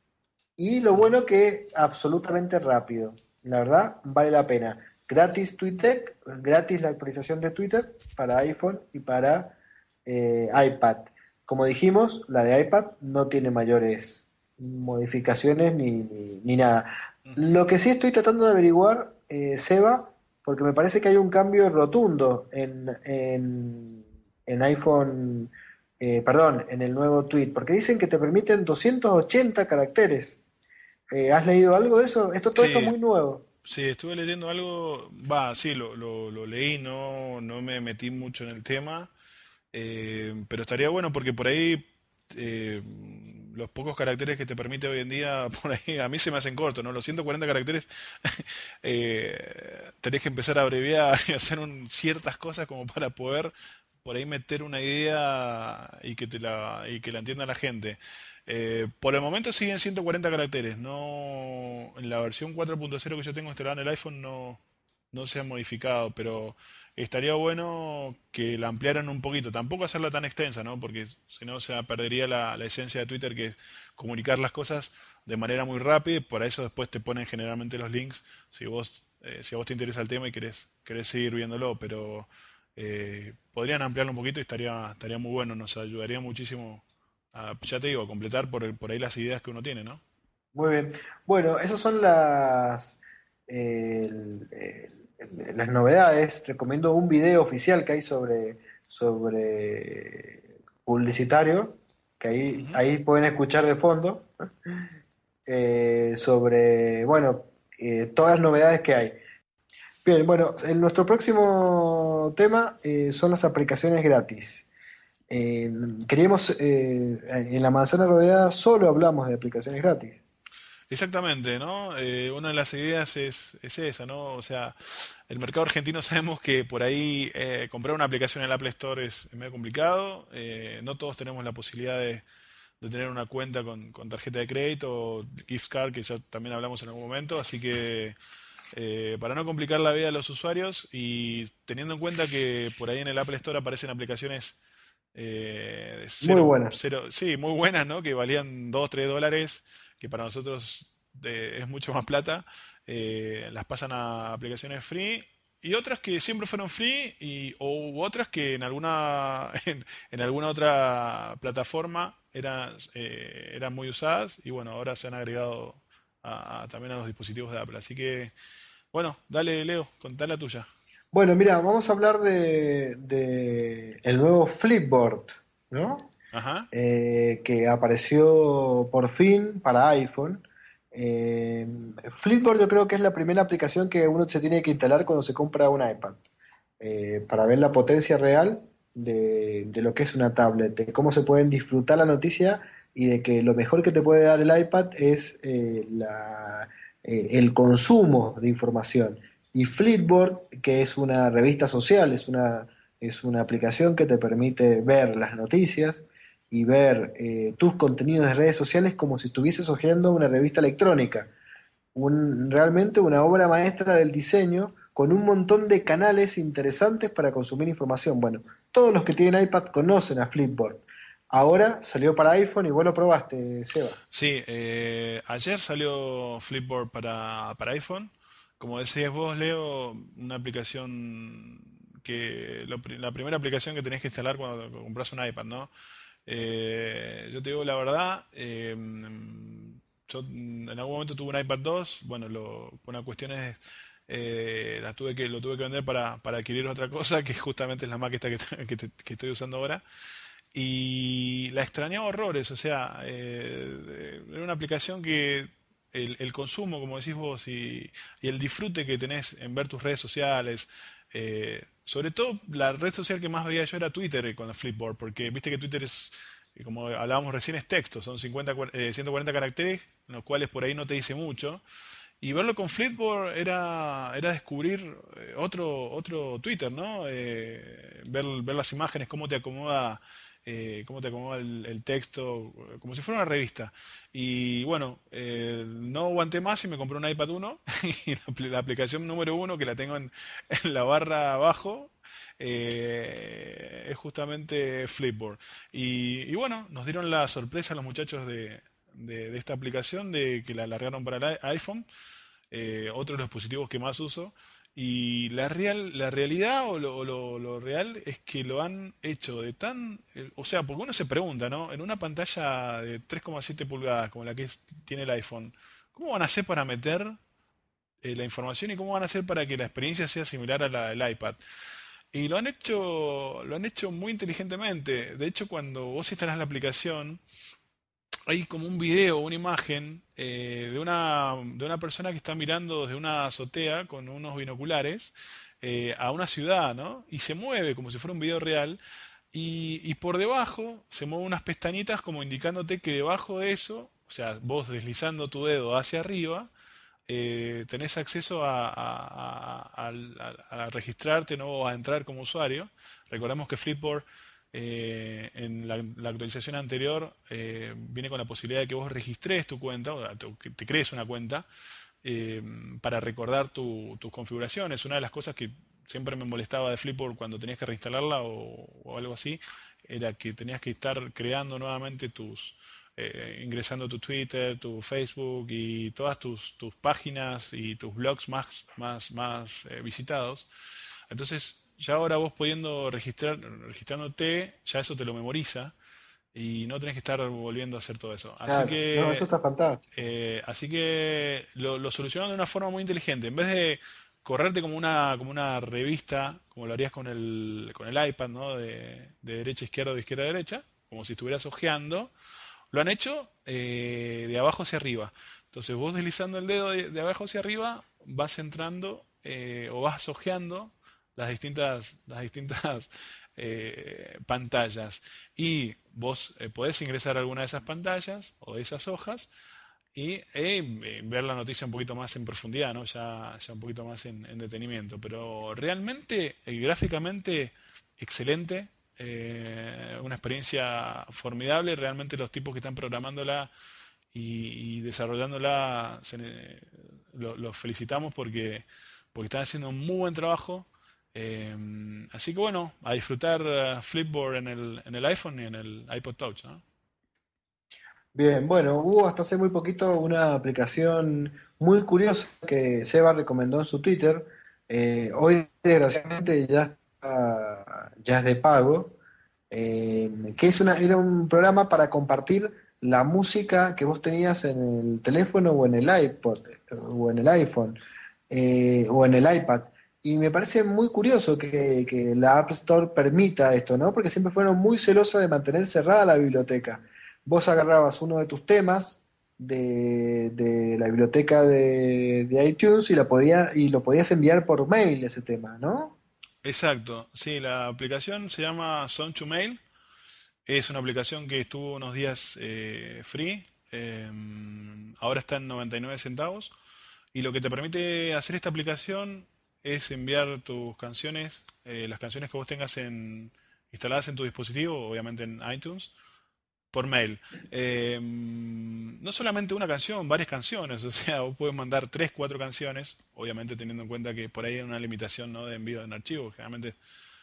Y lo ujú. bueno que es absolutamente rápido. La verdad, vale la pena. Gratis TweetDeck, gratis la actualización de Twitter para iPhone y para eh, iPad. Como dijimos, la de iPad no tiene mayores modificaciones ni, ni- ni nada. Ujú. Lo que sí estoy tratando de averiguar, eh, Seba, porque me parece que hay un cambio rotundo en, en, en iPhone, eh, perdón, en el nuevo tweet, porque dicen que te permiten doscientos ochenta caracteres. Eh, ¿has leído algo de eso? Esto, todo esto es Sí, muy nuevo. sí, estuve leyendo algo, va, sí, lo, lo, lo leí, no, no me metí mucho en el tema, eh, pero estaría bueno porque por ahí eh, los pocos caracteres que te permite hoy en día, por ahí a mí se me hacen cortos, ¿no? Los ciento cuarenta caracteres eh, tenés que empezar a abreviar y hacer un- ciertas cosas como para poder por ahí meter una idea y que te la, y que la entienda la gente. Eh, por el momento siguen ciento cuarenta caracteres. No, en la versión cuatro punto cero que yo tengo instalada en el iPhone no, no se ha modificado, pero estaría bueno que la ampliaran un poquito. Tampoco hacerla tan extensa, ¿no? Porque si no se perdería la, la esencia de Twitter, que es comunicar las cosas de manera muy rápida. Y por eso después te ponen generalmente los links si vos, eh, si a vos te interesa el tema y querés, querés seguir viéndolo. Pero eh, podrían ampliarlo un poquito y estaría, estaría muy bueno. Nos ayudaría muchísimo a, ya te digo, a completar por, por ahí las ideas que uno tiene, ¿no? Muy bien. Bueno, esas son las, el- el- las novedades. Recomiendo un video oficial que hay sobre, sobre publicitario, que ahí, Ujú. ahí pueden escuchar de fondo, eh, sobre, bueno, eh, todas las novedades que hay. Bien, bueno, en nuestro próximo tema eh, son las aplicaciones gratis. Eh, queríamos, eh, en la manzana rodeada solo hablamos de aplicaciones gratis. Exactamente, ¿no? Eh, una de las ideas es, es esa, ¿no? O sea, el mercado argentino sabemos que por ahí eh, comprar una aplicación en el Apple Store es medio complicado. Eh, no todos tenemos la posibilidad de, de tener una cuenta con, con tarjeta de crédito o gift card, que ya también hablamos en algún momento. Así que eh, para no complicar la vida de los usuarios y teniendo en cuenta que por ahí en el Apple Store aparecen aplicaciones eh, de Muy cero, buenas. cero, sí, muy buenas, ¿no? Que valían dos tres dólares, que para nosotros eh, es mucho más plata. Eh, las pasan a aplicaciones free y otras que siempre fueron free y o u otras que en alguna en, en alguna otra plataforma eran eh, eran muy usadas y bueno, ahora se han agregado a- a- también a los dispositivos de Apple. Así que bueno, dale Leo, contá la tuya. Bueno, mira, vamos a hablar de, de el nuevo Flipboard, ¿no? Ajá. Eh, que apareció por fin para iPhone. Eh, Flipboard yo creo que es la primera aplicación que uno se tiene que instalar cuando se compra un iPad, eh, para ver la potencia real de, de lo que es una tablet, de cómo se pueden disfrutar la noticia y de que lo mejor que te puede dar el iPad es eh, la, eh, el consumo de información. Y Flipboard, que es una revista social, es una, es una aplicación que te permite ver las noticias y ver eh, tus contenidos de redes sociales como si estuvieses hojeando una revista electrónica. Un, realmente una obra maestra del diseño con un montón de canales interesantes para consumir información. Bueno, todos los que tienen iPad conocen a Flipboard. Ahora salió para iPhone y vos lo probaste, Seba. Sí, eh, ayer salió Flipboard para, para iPhone. Como decías vos, Leo, una aplicación que lo pri- la primera aplicación que tenés que instalar cuando compras un iPad, ¿no? Eh, yo te digo la verdad, eh, yo en algún momento tuve un iPad dos, bueno, lo, por unas cuestiones eh, las tuve que, lo tuve que vender para, para adquirir otra cosa, que justamente es la Mac esta que, que te- que estoy usando ahora y la extrañaba horrores, o sea, eh, era una aplicación que el, el consumo, como decís vos, y, y el disfrute que tenés en ver tus redes sociales, eh, sobre todo la red social que más veía yo era Twitter eh, con la Flipboard, porque viste que Twitter es, eh, como hablábamos recién, es texto, son cincuenta, cuar- eh, ciento cuarenta caracteres, en los cuales por ahí no te dice mucho. Y verlo con Flipboard era, era descubrir eh, otro, otro Twitter, ¿no? Eh, ver, ver las imágenes, cómo te acomoda, eh, cómo te acomoda el, el texto, eh, como si fuera una revista. Y bueno, eh, no aguanté más y me compré un iPad uno y la, apl- la aplicación número uno que la tengo en, en la barra abajo. eh, es justamente Flipboard. Y, y bueno, nos dieron la sorpresa los muchachos de, de, de esta aplicación de que la largaron para el i- iPhone, eh, otro de los dispositivos que más uso. Y la real, la realidad o lo, o lo- lo real es que lo han hecho de tan, eh, o sea, porque uno se pregunta, ¿no? En una pantalla de tres coma siete pulgadas como la que es- tiene el iPhone, ¿cómo van a hacer para meter eh, la información y cómo van a hacer para que la experiencia sea similar a la del iPad? Y lo han hecho, lo han hecho muy inteligentemente. De hecho, cuando vos instalás la aplicación, hay como un video, una imagen eh, de una, de una persona que está mirando desde una azotea con unos binoculares eh, a una ciudad, ¿no? Y se mueve como si fuera un video real. Y, y por debajo se mueven unas pestañitas como indicándote que debajo de eso, o sea, vos deslizando tu dedo hacia arriba, eh, tenés acceso a, a- a- a- a- a registrarte, ¿no? O a entrar como usuario. Recordemos que Flipboard eh, en la, la actualización anterior eh, viene con la posibilidad de que vos registres tu cuenta, o te, que te crees una cuenta, eh, para recordar tu- tus configuraciones. Una de las cosas que siempre me molestaba de Flipboard cuando tenías que reinstalarla o, o algo así, era que tenías que estar creando nuevamente tus, eh, ingresando tu Twitter, tu Facebook y todas tus, tus páginas y tus blogs más, más, más eh, visitados. Entonces, ya ahora vos pudiendo registrar, registrándote, ya eso te lo memoriza y no tenés que estar volviendo a hacer todo eso. Así Claro, no, eso que, está fantástico. eh, así que lo, lo solucionaron de una forma muy inteligente. En vez de correrte como una, como una revista, como lo harías con el, con el iPad, ¿no? De, de derecha a izquierda o de izquierda a derecha, como si estuvieras hojeando, lo han hecho eh, de abajo hacia arriba. Entonces vos deslizando el dedo de, de abajo hacia arriba, vas entrando eh, o vas hojeando las distintas, las distintas eh, pantallas. Y vos eh, podés ingresar a alguna de esas pantallas o de esas hojas y eh, eh, ver la noticia un poquito más en profundidad, ¿no? Ya, ya un poquito más en, en detenimiento. Pero realmente, eh, gráficamente, excelente. Eh, una experiencia formidable. Realmente los tipos que están programándola y, y desarrollándola, se ne- lo- los felicitamos porque, porque están haciendo un muy buen trabajo. Eh, así que bueno, a disfrutar eh, Flipboard en el, en el iPhone y en el iPod Touch, ¿no? Bien, bueno, hubo hasta hace muy poquito una aplicación muy curiosa que Seba recomendó en su Twitter. Eh, hoy, desgraciadamente, ya está- ya es de pago. Eh, que es una, era un programa para compartir la música que vos tenías en el teléfono o en el iPod o en el iPhone eh, o en el iPad. Y me parece muy curioso que, que la App Store permita esto, ¿no? Porque siempre fueron muy celosas de mantener cerrada la biblioteca. Vos agarrabas uno de tus temas de, de la biblioteca de, de iTunes y, la podía, y lo podías enviar por mail ese tema, ¿no? Exacto, sí, la aplicación se llama Song to Mail. Es una aplicación que estuvo unos días eh, free. eh, Ahora está en noventa y nueve centavos. Y lo que te permite hacer esta aplicación es enviar tus canciones, eh, las canciones que vos tengas en, instaladas en tu dispositivo, obviamente en iTunes, por mail. Eh, no solamente una canción, varias canciones. O sea, vos puedes mandar tres, cuatro canciones, obviamente teniendo en cuenta que por ahí hay una limitación, ¿no?, de envío en archivo. Generalmente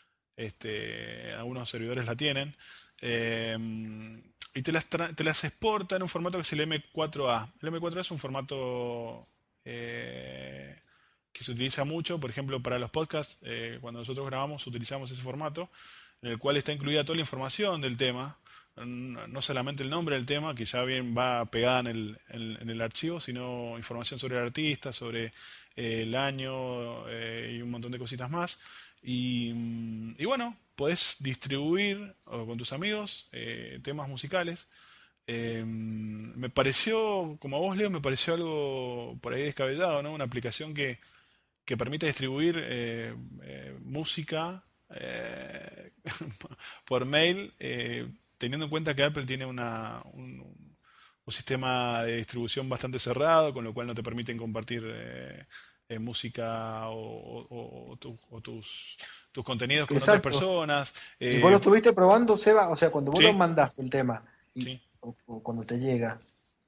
este, algunos servidores la tienen. Eh, y te las, tra- te las exporta en un formato que es el M cuatro A. El M cuatro A es un formato eh, que se utiliza mucho, por ejemplo, para los podcasts. Eh, cuando nosotros grabamos, utilizamos ese formato, en el cual está incluida toda la información del tema. No no solamente el nombre del tema, que ya bien va pegada en el, en- en el archivo, sino información sobre el artista, sobre eh, el año eh, y un montón de cositas más. Y, mm, y bueno, podés distribuir o con tus amigos eh, temas musicales. Eh, me pareció, como a vos, Leo, me pareció algo por ahí descabellado, ¿no? Una aplicación que, que permite distribuir eh, eh, música eh, por mail, eh, teniendo en cuenta que Apple tiene una, un, un sistema de distribución bastante cerrado, con lo cual no te permiten compartir eh, eh, música o, o- o tu- o tus, tus contenidos con otras Exacto. personas. Y vos lo Eh, estuviste probando, Seba, o sea, cuando vos lo sí, mandás el tema y, sí. o, o cuando te llega,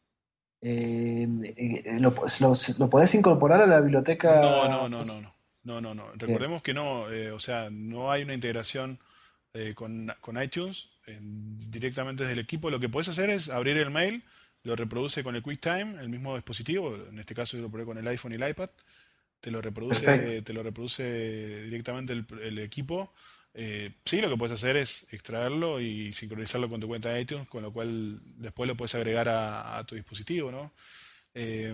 eh, eh, lo, lo- lo podés incorporar a la No, biblioteca. no, no, no, no. No, no, no. Bien, Recordemos que no, eh, o sea, no hay una integración eh, con, con iTunes eh, directamente desde el equipo. Lo que puedes hacer es abrir el mail, lo reproduce con el QuickTime, el mismo dispositivo. En este caso yo lo probé con el iPhone y el iPad. Te lo perfecto. reproduce, te lo reproduce directamente el, el equipo. Eh, sí, lo que puedes hacer es extraerlo y sincronizarlo con tu cuenta de iTunes, con lo cual después lo puedes agregar a, a tu dispositivo, ¿no? Eh,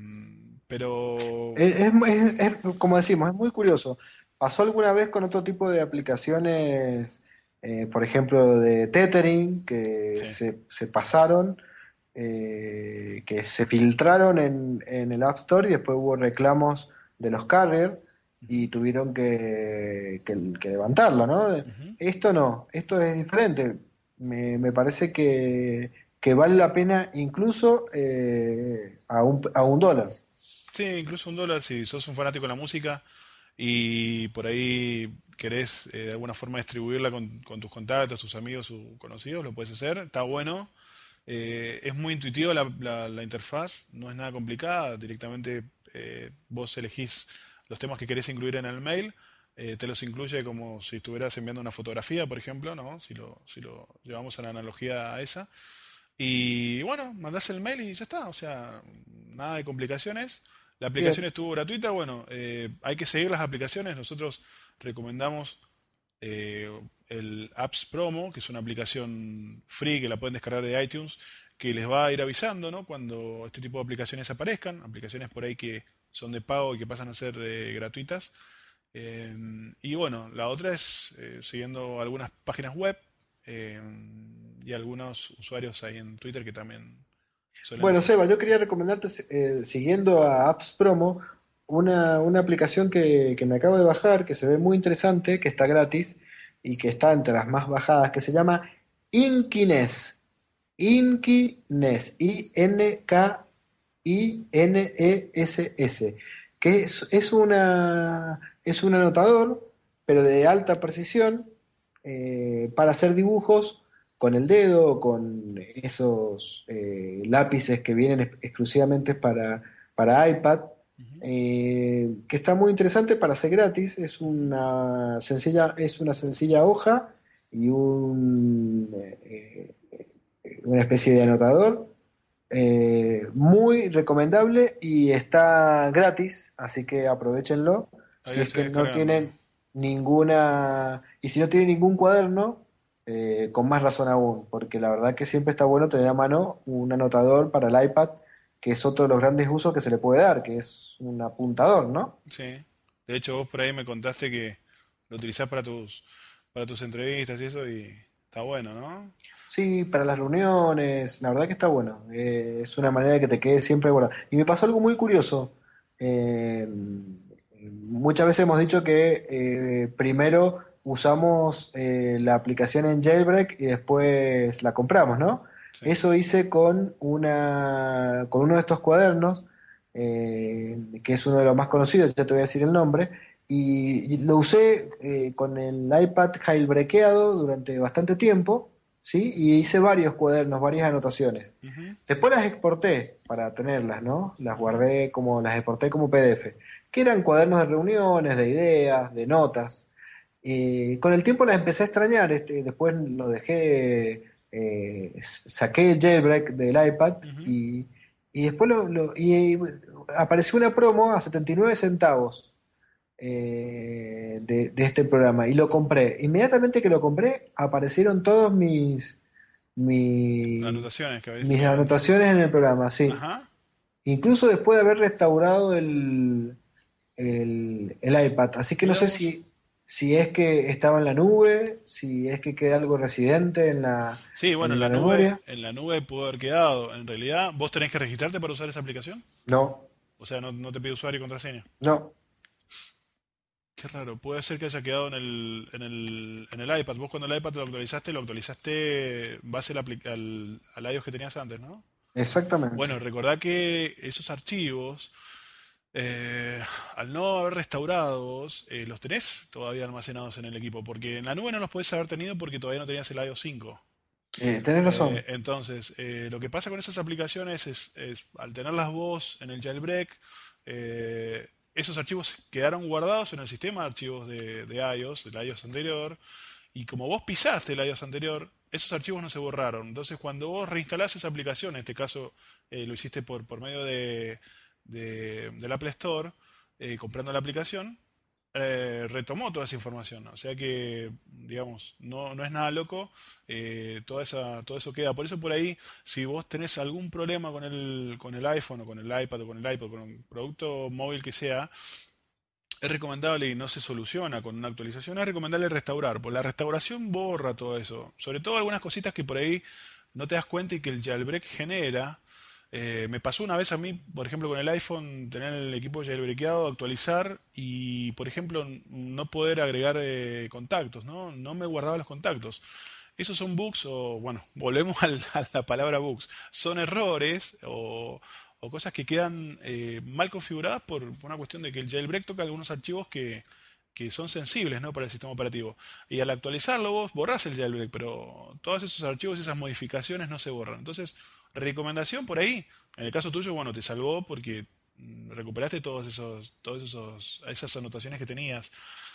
pero Es, es- es- es, como decimos, es muy curioso. ¿Pasó alguna vez con otro tipo de aplicaciones, eh, por ejemplo, de tethering, que sí. se, se pasaron, eh, que se filtraron en, en el App Store y después hubo reclamos de los carriers y Ujú, tuvieron que, que- que levantarlo, ¿no? ujú. Esto no, esto es diferente. Me, me parece que, que vale la pena incluso eh, a un, a un dólar. Sí, incluso un dólar, si sos un fanático de la música, y por ahí querés eh, de alguna forma distribuirla con, con tus contactos, tus amigos o conocidos, lo puedes hacer, está bueno. Eh, es muy intuitiva la, la- la interfaz, no es nada complicada, directamente eh, vos elegís los temas que querés incluir en el mail, eh, te los incluye como si estuvieras enviando una fotografía, por ejemplo, ¿no? Si lo, si lo llevamos a la analogía a esa. Y bueno, mandás el mail y ya está, o sea, nada de complicaciones. La aplicación Bien. estuvo gratuita, bueno, eh, hay que seguir las aplicaciones, nosotros recomendamos eh, el Apps Promo, que es una aplicación free que la pueden descargar de iTunes, que les va a ir avisando, ¿no? Cuando este tipo de aplicaciones aparezcan, aplicaciones por ahí que son de pago y que pasan a ser eh, gratuitas. Eh, y bueno, la otra es eh, siguiendo algunas páginas web eh, y algunos usuarios ahí en Twitter que también suelen Bueno, hacer. Seba, yo quería recomendarte, eh, siguiendo a Apps Promo, una, una aplicación que, que me acabo de bajar, que se ve muy interesante, que está gratis y que está entre las más bajadas, que se llama Inkines. Inkines. I N K I N E S S. Que es, es una, es un anotador, pero de alta precisión, eh, para hacer dibujos con el dedo o con esos eh, lápices que vienen ex- exclusivamente para, para iPad, Ujú. eh, que está muy interesante para ser gratis. Es una sencilla, es una sencilla hoja y un, eh, eh, una especie de anotador. Eh, muy recomendable y está gratis, así que aprovechenlo. Ahí Si la es estoy que no descargando. tienen ninguna, y si no tienen ningún cuaderno, eh, con más razón aún, porque la verdad que siempre está bueno tener a mano un anotador para el iPad, que es otro de los grandes usos que se le puede dar, que es un apuntador, ¿no? Sí. De hecho, vos por ahí me contaste que lo utilizás para tus, para tus entrevistas y eso, y está bueno, ¿no? Sí, para las reuniones, la verdad que está bueno. Eh, es una manera de que te quede siempre guardado. Y me pasó algo muy curioso. Eh, Muchas veces hemos dicho que eh, primero usamos eh, la aplicación en jailbreak y después la compramos, ¿no? Sí. Eso hice con una, con uno de estos cuadernos, eh, que es uno de los más conocidos, ya te voy a decir el nombre, y, y lo usé eh, con el iPad jailbreakeado durante bastante tiempo, ¿sí? Y hice varios cuadernos, varias anotaciones. Ujú, Después las exporté para tenerlas, ¿no? Las ujú. guardé como, las exporté como P D F, que eran cuadernos de reuniones, de ideas, de notas. Y con el tiempo las empecé a extrañar, este, después lo dejé, eh, s- saqué el jailbreak del iPad Ujú. y, y después lo, lo- y apareció una promo a setenta y nueve centavos eh, de, de este programa y lo compré. Inmediatamente que lo compré, aparecieron todos mis, Las mi- anotaciones que habéis mis tenido antes. anotaciones en el programa, sí. Ajá. Incluso después de haber restaurado el, el, el iPad. Así que no Mira sé vos. si, si es que estaba en la nube, si es que queda algo residente en la, Sí, bueno, en en la la nube, memoria. en la nube pudo haber quedado. En realidad, vos tenés que registrarte para usar esa aplicación. No, O sea, no, no te pide usuario y contraseña. no. Qué raro. Puede ser que haya quedado en el, en el, en el iPad. Vos cuando el iPad lo actualizaste, lo actualizaste en base al, apli- al, al iOS que tenías antes, ¿no? Bueno, Exactamente. recordá que esos archivos, eh, al no haber restaurados, eh, los tenés todavía almacenados en el equipo, porque en la nube no los podés haber tenido porque todavía no tenías el iOS cinco. Eh, tenés Eh, razón. entonces, eh, lo que pasa con esas aplicaciones es, es, al tenerlas vos en el jailbreak, eh, esos archivos quedaron guardados en el sistema de archivos de, de iOS, del iOS anterior, y como vos pisaste el iOS anterior, esos archivos no se borraron. Entonces, cuando vos reinstalás esa aplicación, en este caso eh, lo hiciste por, por medio de, de- del Apple Store, eh, comprando la aplicación, eh, retomó toda esa información. O sea que, digamos, no, no es nada loco, eh, toda esa, todo eso queda. Por eso por ahí, si vos tenés algún problema con el, con el iPhone o con el iPad o con el iPod, con un producto móvil que sea, es recomendable y no se soluciona con una actualización, es recomendable restaurar, porque la restauración borra todo eso. Sobre todo algunas cositas que por ahí no te das cuenta y que el jailbreak genera. Eh, me pasó una vez a mí, por ejemplo, con el iPhone, tener el equipo jailbreakado, actualizar y, por ejemplo, n- no poder agregar eh, contactos, ¿no? No me guardaba los contactos. Esos son bugs o, bueno, volvemos al- a la palabra bugs. Son errores o, o cosas que quedan eh, mal configuradas por, por una cuestión de que el jailbreak toca algunos archivos que, que son sensibles, ¿no? Para el sistema operativo. Y al actualizarlo vos borrás el jailbreak, pero todos esos archivos, esas modificaciones no se borran. Entonces, recomendación por ahí, en el caso tuyo, bueno, te salvó porque mm, recuperaste todos esos, todos esos, esas anotaciones que tenías.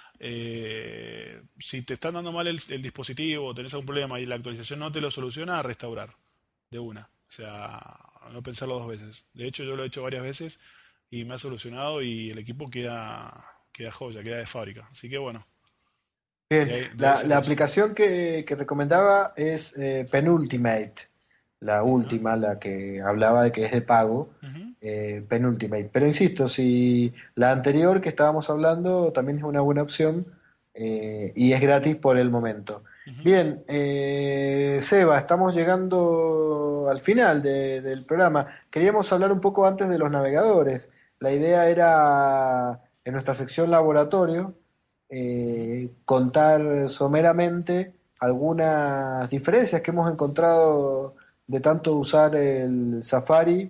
Eh, si te están dando mal el, el dispositivo o tenés algún problema y la actualización no te lo soluciona, a restaurar de una. O sea, no pensarlo dos veces. De hecho, yo lo he hecho varias veces y me ha solucionado y el equipo queda, queda joya, queda de fábrica. Así que bueno, de Bien, ahí, de ahí la, se la soluciona. aplicación que, que recomendaba es eh, Penultimate, la Ajá. última, la que hablaba de que es de pago, Ujú. eh, Penultimate. Pero insisto, si la anterior que estábamos hablando también es una buena opción eh, y es gratis por el momento. Ujú. Bien, eh, Seba, estamos llegando al final de- del programa. Queríamos hablar un poco antes de los navegadores. La idea era en nuestra sección laboratorio Ujú. eh, contar someramente algunas diferencias que hemos encontrado de tanto usar el Safari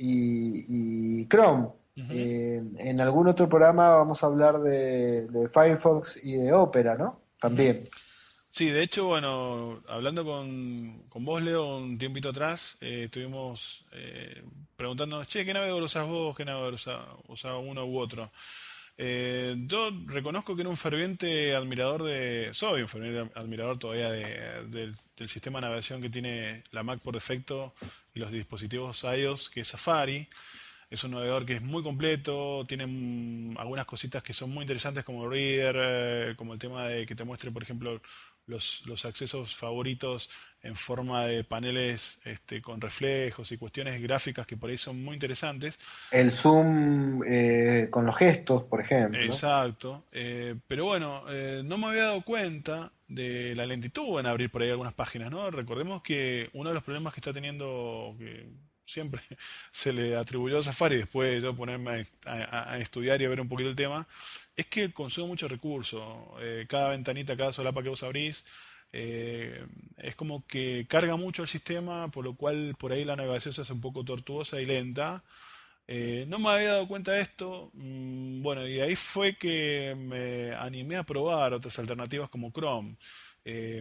y, y Chrome. Ujú. Eh, en algún otro programa vamos a hablar de, de Firefox y de Opera, ¿no? Ujú. También. Sí, de hecho, bueno, hablando con, con vos, Leo, un tiempito atrás, eh, estuvimos eh, preguntándonos, che, ¿qué navegador usás vos? ¿Qué navegador usa, usa uno u otro? Eh, yo reconozco que era un ferviente admirador de, soy un ferviente admirador todavía de- del, del sistema de navegación que tiene la Mac por defecto y los dispositivos iOS, que es Safari. Es un navegador que es muy completo, tiene mm, algunas cositas que son muy interesantes como Reader, eh, como el tema de que te muestre, por ejemplo, los, los accesos favoritos en forma de paneles este, con reflejos y cuestiones gráficas que por ahí son muy interesantes. El Zoom eh, con los gestos, por ejemplo. Exacto. Eh, pero bueno, eh, no me había dado cuenta de la lentitud en abrir por ahí algunas páginas, ¿no? Recordemos que uno de los problemas que está teniendo, que siempre se le atribuyó a Safari, después de yo ponerme a, a- a estudiar y a ver un poquito el tema, es que consume mucho recurso. Eh, cada ventanita, cada solapa que vos abrís, eh, es como que carga mucho el sistema, por lo cual por ahí la navegación se hace un poco tortuosa y lenta. Eh, no me había dado cuenta de esto, mm, bueno, y ahí fue que me animé a probar otras alternativas como Chrome. Eh,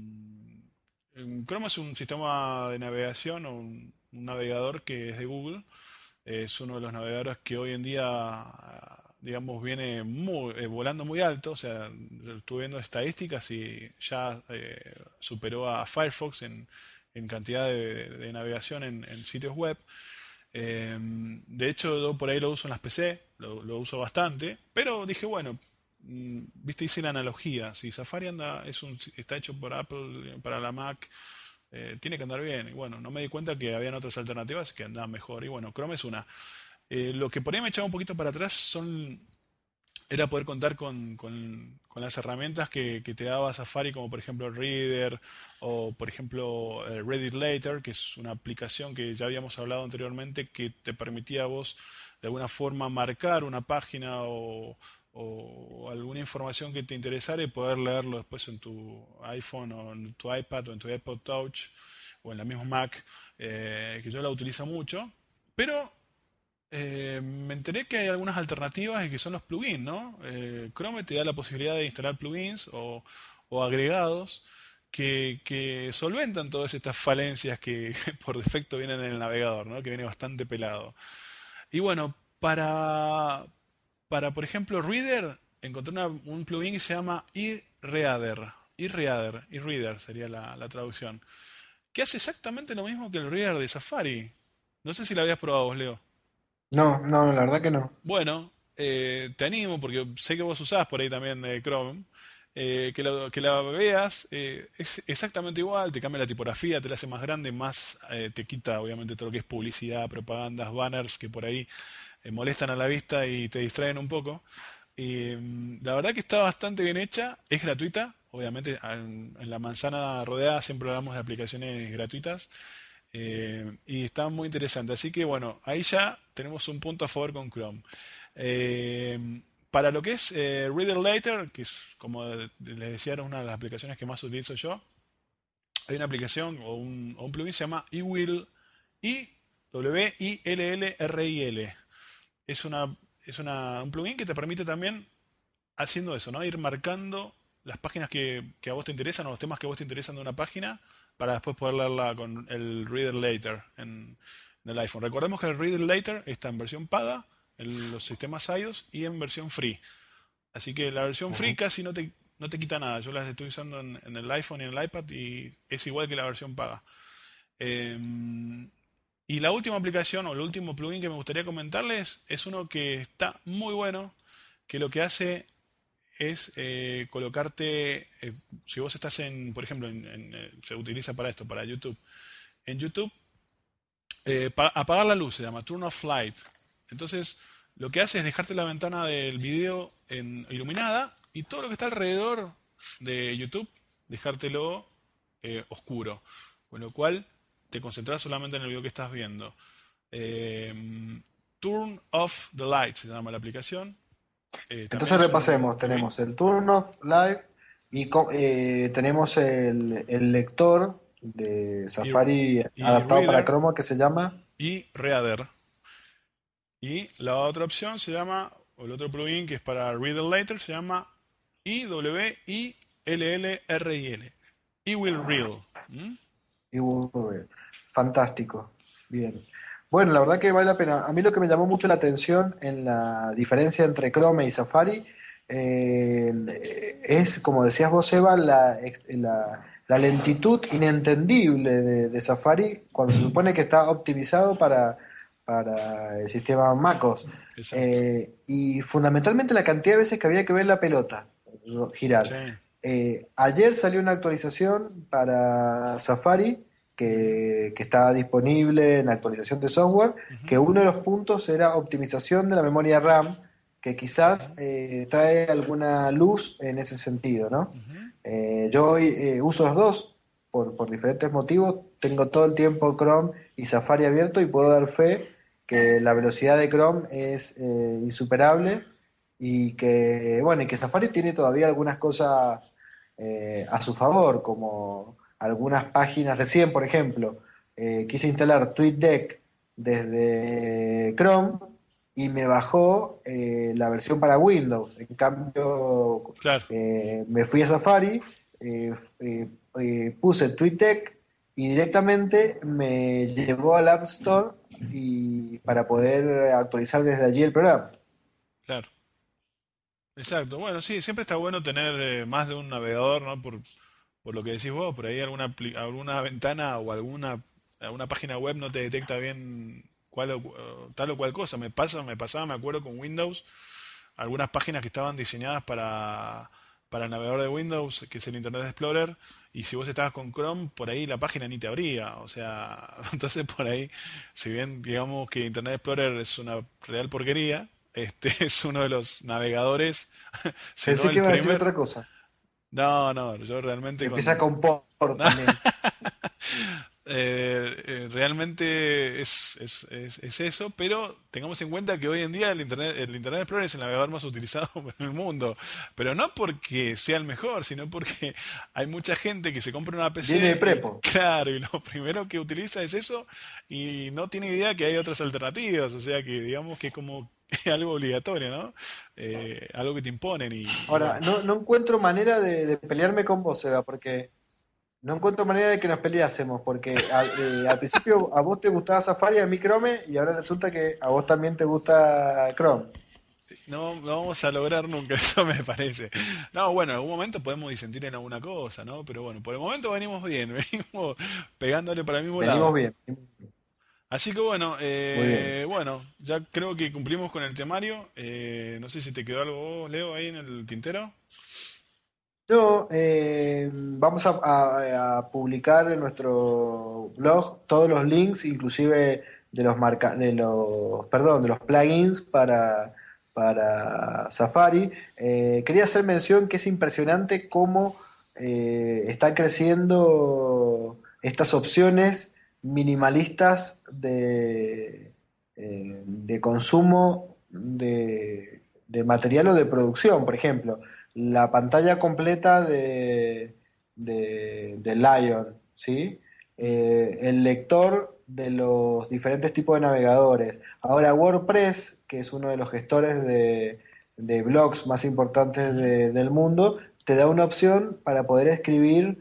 em, Chrome es un sistema de navegación o un, un navegador que es de Google. Es uno de los navegadores que hoy en día, digamos, viene muy, eh, volando muy alto. O sea, estuve viendo estadísticas y ya eh, superó a Firefox en, en cantidad de, de navegación en en sitios web. Eh, de hecho, yo por ahí lo uso en las P C, lo, lo uso bastante, pero dije, bueno, mm, viste, hice la analogía, si Safari anda, es un, está hecho por Apple para la Mac, eh, tiene que andar bien. Y bueno, no me di cuenta que habían otras alternativas que andaban mejor. Y bueno, Chrome es una. Eh, lo que por ahí me echaba un poquito para atrás son era poder contar con, con- con las herramientas que, que te daba Safari, como por ejemplo Reader o por ejemplo eh, Read It Later, que es una aplicación que ya habíamos hablado anteriormente que te permitía a vos de alguna forma marcar una página o, o alguna información que te interesara y poder leerlo después en tu iPhone o en tu iPad o en tu iPod Touch o en la misma Mac, eh, que yo la utilizo mucho. Pero eh, me enteré que hay algunas alternativas y que son los plugins, ¿no? Eh, Chrome te da la posibilidad de instalar plugins o, o agregados que, que solventan todas estas falencias que por defecto vienen en el navegador, ¿no? Que viene bastante pelado. Y bueno, para, para por ejemplo, Reader, encontré una- un plugin que se llama eReader. eReader, eReader sería la, la traducción. Que hace exactamente lo mismo que el Reader de Safari. No sé si lo habías probado vos, Leo. No, no, la verdad que no. Bueno, eh, te animo porque sé que vos usás por ahí también eh, Chrome. Eh, que, la, que la veas, eh, es exactamente igual, te cambia la tipografía, te la hace más grande, más eh, te quita obviamente todo lo que es publicidad, propagandas, banners que por ahí eh, molestan a la vista y te distraen un poco. Y mm, la verdad que está bastante bien hecha, es gratuita, obviamente en, en la manzana rodeada siempre hablamos de aplicaciones gratuitas. Eh, y está muy interesante. Así que bueno, ahí ya tenemos un punto a favor con Chrome. Eh, para lo que es eh, Reader Later, que es como les decía, era una de las aplicaciones que más utilizo yo, hay una aplicación o un, o un plugin que se llama eWill, W I L L R I L. Es una, es una, un plugin que te permite también haciendo eso, ¿no? Ir marcando las páginas que, que a vos te interesan o los temas que a vos te interesan de una página para después poder leerla con el Reader Later en, en el iPhone. Recordemos que el Reader Later está en versión paga en los sistemas iOS y en versión free. Así que la versión free Ujú. casi no te, no te quita nada. Yo las estoy usando en, en el iPhone y en el iPad y es igual que la versión paga. Eh, y la última aplicación o el último plugin que me gustaría comentarles es uno que está muy bueno, que lo que hace es eh, colocarte, eh, si vos estás en, por ejemplo, en- en, eh, se utiliza para esto, para YouTube. En YouTube, eh, pa- apagar la luz se llama Turn off light. Entonces, lo que hace es dejarte la ventana del video en- iluminada y todo lo que está alrededor de YouTube, dejártelo eh, oscuro. Con lo cual, te concentras solamente en el video que estás viendo. Eh, Turn off the light se llama la aplicación. Eh, también Entonces es un repasemos, plugin. tenemos el Turn Off Live y co- eh, tenemos el, el lector de Y, Safari y adaptado para Reader Chroma que se llama y Reader. Y la otra opción se llama, o el otro plugin que es para Reader Later, se llama I W I L L R I L. I will Real. ¿Mm? y Google. Fantástico. Bien. Bueno, la verdad que vale la pena. A mí lo que me llamó mucho la atención en la diferencia entre Chrome y Safari eh, es, como decías vos, Eva, la, ex- la- la lentitud inentendible de, de Safari cuando se supone que está optimizado para, para el sistema MacOS. Exacto. Eh, y fundamentalmente la cantidad de veces que había que ver la pelota girar. Sí. Eh, ayer salió una actualización para Safari Ujú, que, que está disponible en actualización de software, que ujú, uno de los puntos era optimización de la memoria RAM, que quizás ujú, eh, trae alguna luz en ese sentido, ¿no? ujú. Eh, yo hoy eh, uso los dos por, por diferentes motivos, tengo todo el tiempo Chrome y Safari abierto y puedo dar fe que la velocidad de Chrome es eh, insuperable y que, bueno, y que Safari tiene todavía algunas cosas eh, a su favor, como algunas páginas recién, por ejemplo, eh, quise instalar TweetDeck desde Chrome y me bajó eh, la versión para Windows. En cambio, Claro, eh, me fui a Safari, eh, eh, eh, puse TweetDeck y directamente me llevó al App Store y para poder actualizar desde allí el programa. claro. Exacto. Bueno, sí, siempre está bueno tener eh, más de un navegador, ¿no? Por, por lo que decís vos, por ahí alguna, apli- alguna ventana o alguna, alguna página web no te detecta bien cuál o cu- o tal o cual cosa. Me pasa, me pasaba, me acuerdo con Windows, algunas páginas que estaban diseñadas para, para el navegador de Windows, que es el Internet Explorer, y si vos estabas con Chrome, por ahí la página ni te abría. O sea, entonces por ahí, si bien digamos que Internet Explorer es una real porquería, este es uno de los navegadores, si no Pensé que el iba a decir primer. otra cosa. No, no, yo realmente Empieza con. con por también. Eh, eh, realmente es, es, es, es eso, pero tengamos en cuenta que hoy en día el Internet, el Internet Explorer es el navegador más utilizado en el mundo. Pero no porque sea el mejor, sino porque hay mucha gente que se compra una Viene de P C y prepo. claro, y lo primero que utiliza es eso y no tiene idea que hay otras alternativas. O sea que digamos que es como algo obligatorio, ¿no? Eh, algo que te imponen y, y Ahora, bueno. no, no encuentro manera de, de pelearme con vos, Seba, porque no encuentro manera de que nos peleásemos, porque a- eh, al principio a vos te gustaba Safari, a mí Chrome, y ahora resulta que a vos también te gusta Chrome. No, no vamos a lograr nunca, eso me parece. No, bueno, en algún momento podemos disentir en alguna cosa, ¿no? Pero bueno, por el momento venimos bien, venimos pegándole para el mismo Venimos lado. bien. Así que bueno, Muy bien. eh, bueno, ya creo que cumplimos con el temario. Eh, no sé si te quedó algo vos, Leo, ahí en el tintero. No, eh, vamos a, a- a publicar en nuestro blog todos los links, inclusive de los marca, de los, perdón, de los plugins para, para Safari. Eh, quería hacer mención que es impresionante cómo eh, están creciendo estas opciones minimalistas de, eh, de consumo de, de material o de producción, por ejemplo la pantalla completa de, de, de Lion, ¿sí? Mm, Eh, el lector de los diferentes tipos de navegadores. Ahora WordPress, que es uno de los gestores de, de blogs más importantes Ujú. de- del mundo, te da una opción para poder escribir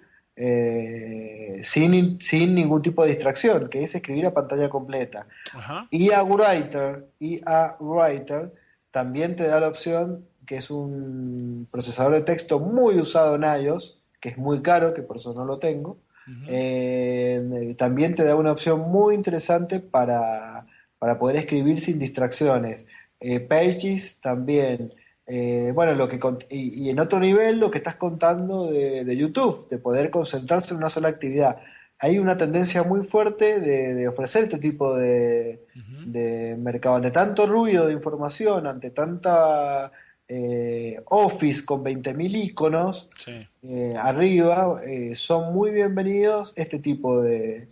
eh, sin, sin ningún tipo de distracción, que es escribir a pantalla completa. Ajá. I A Writer, I A Writer también te da la opción, que es un procesador de texto muy usado en iOS, que es muy caro, que por eso no lo tengo. Ujú. Eh, también te da una opción muy interesante para, para poder escribir sin distracciones. Eh, Pages también. Eh, bueno, lo que cont- y, y en otro nivel lo que estás contando de, de YouTube, de poder concentrarse en una sola actividad. Hay una tendencia muy fuerte de, de ofrecer este tipo de, Ujú. de mercado. Ante tanto ruido de información, ante tanta eh, Office con veinte mil iconos Sí. eh, arriba, eh, son muy bienvenidos este tipo de,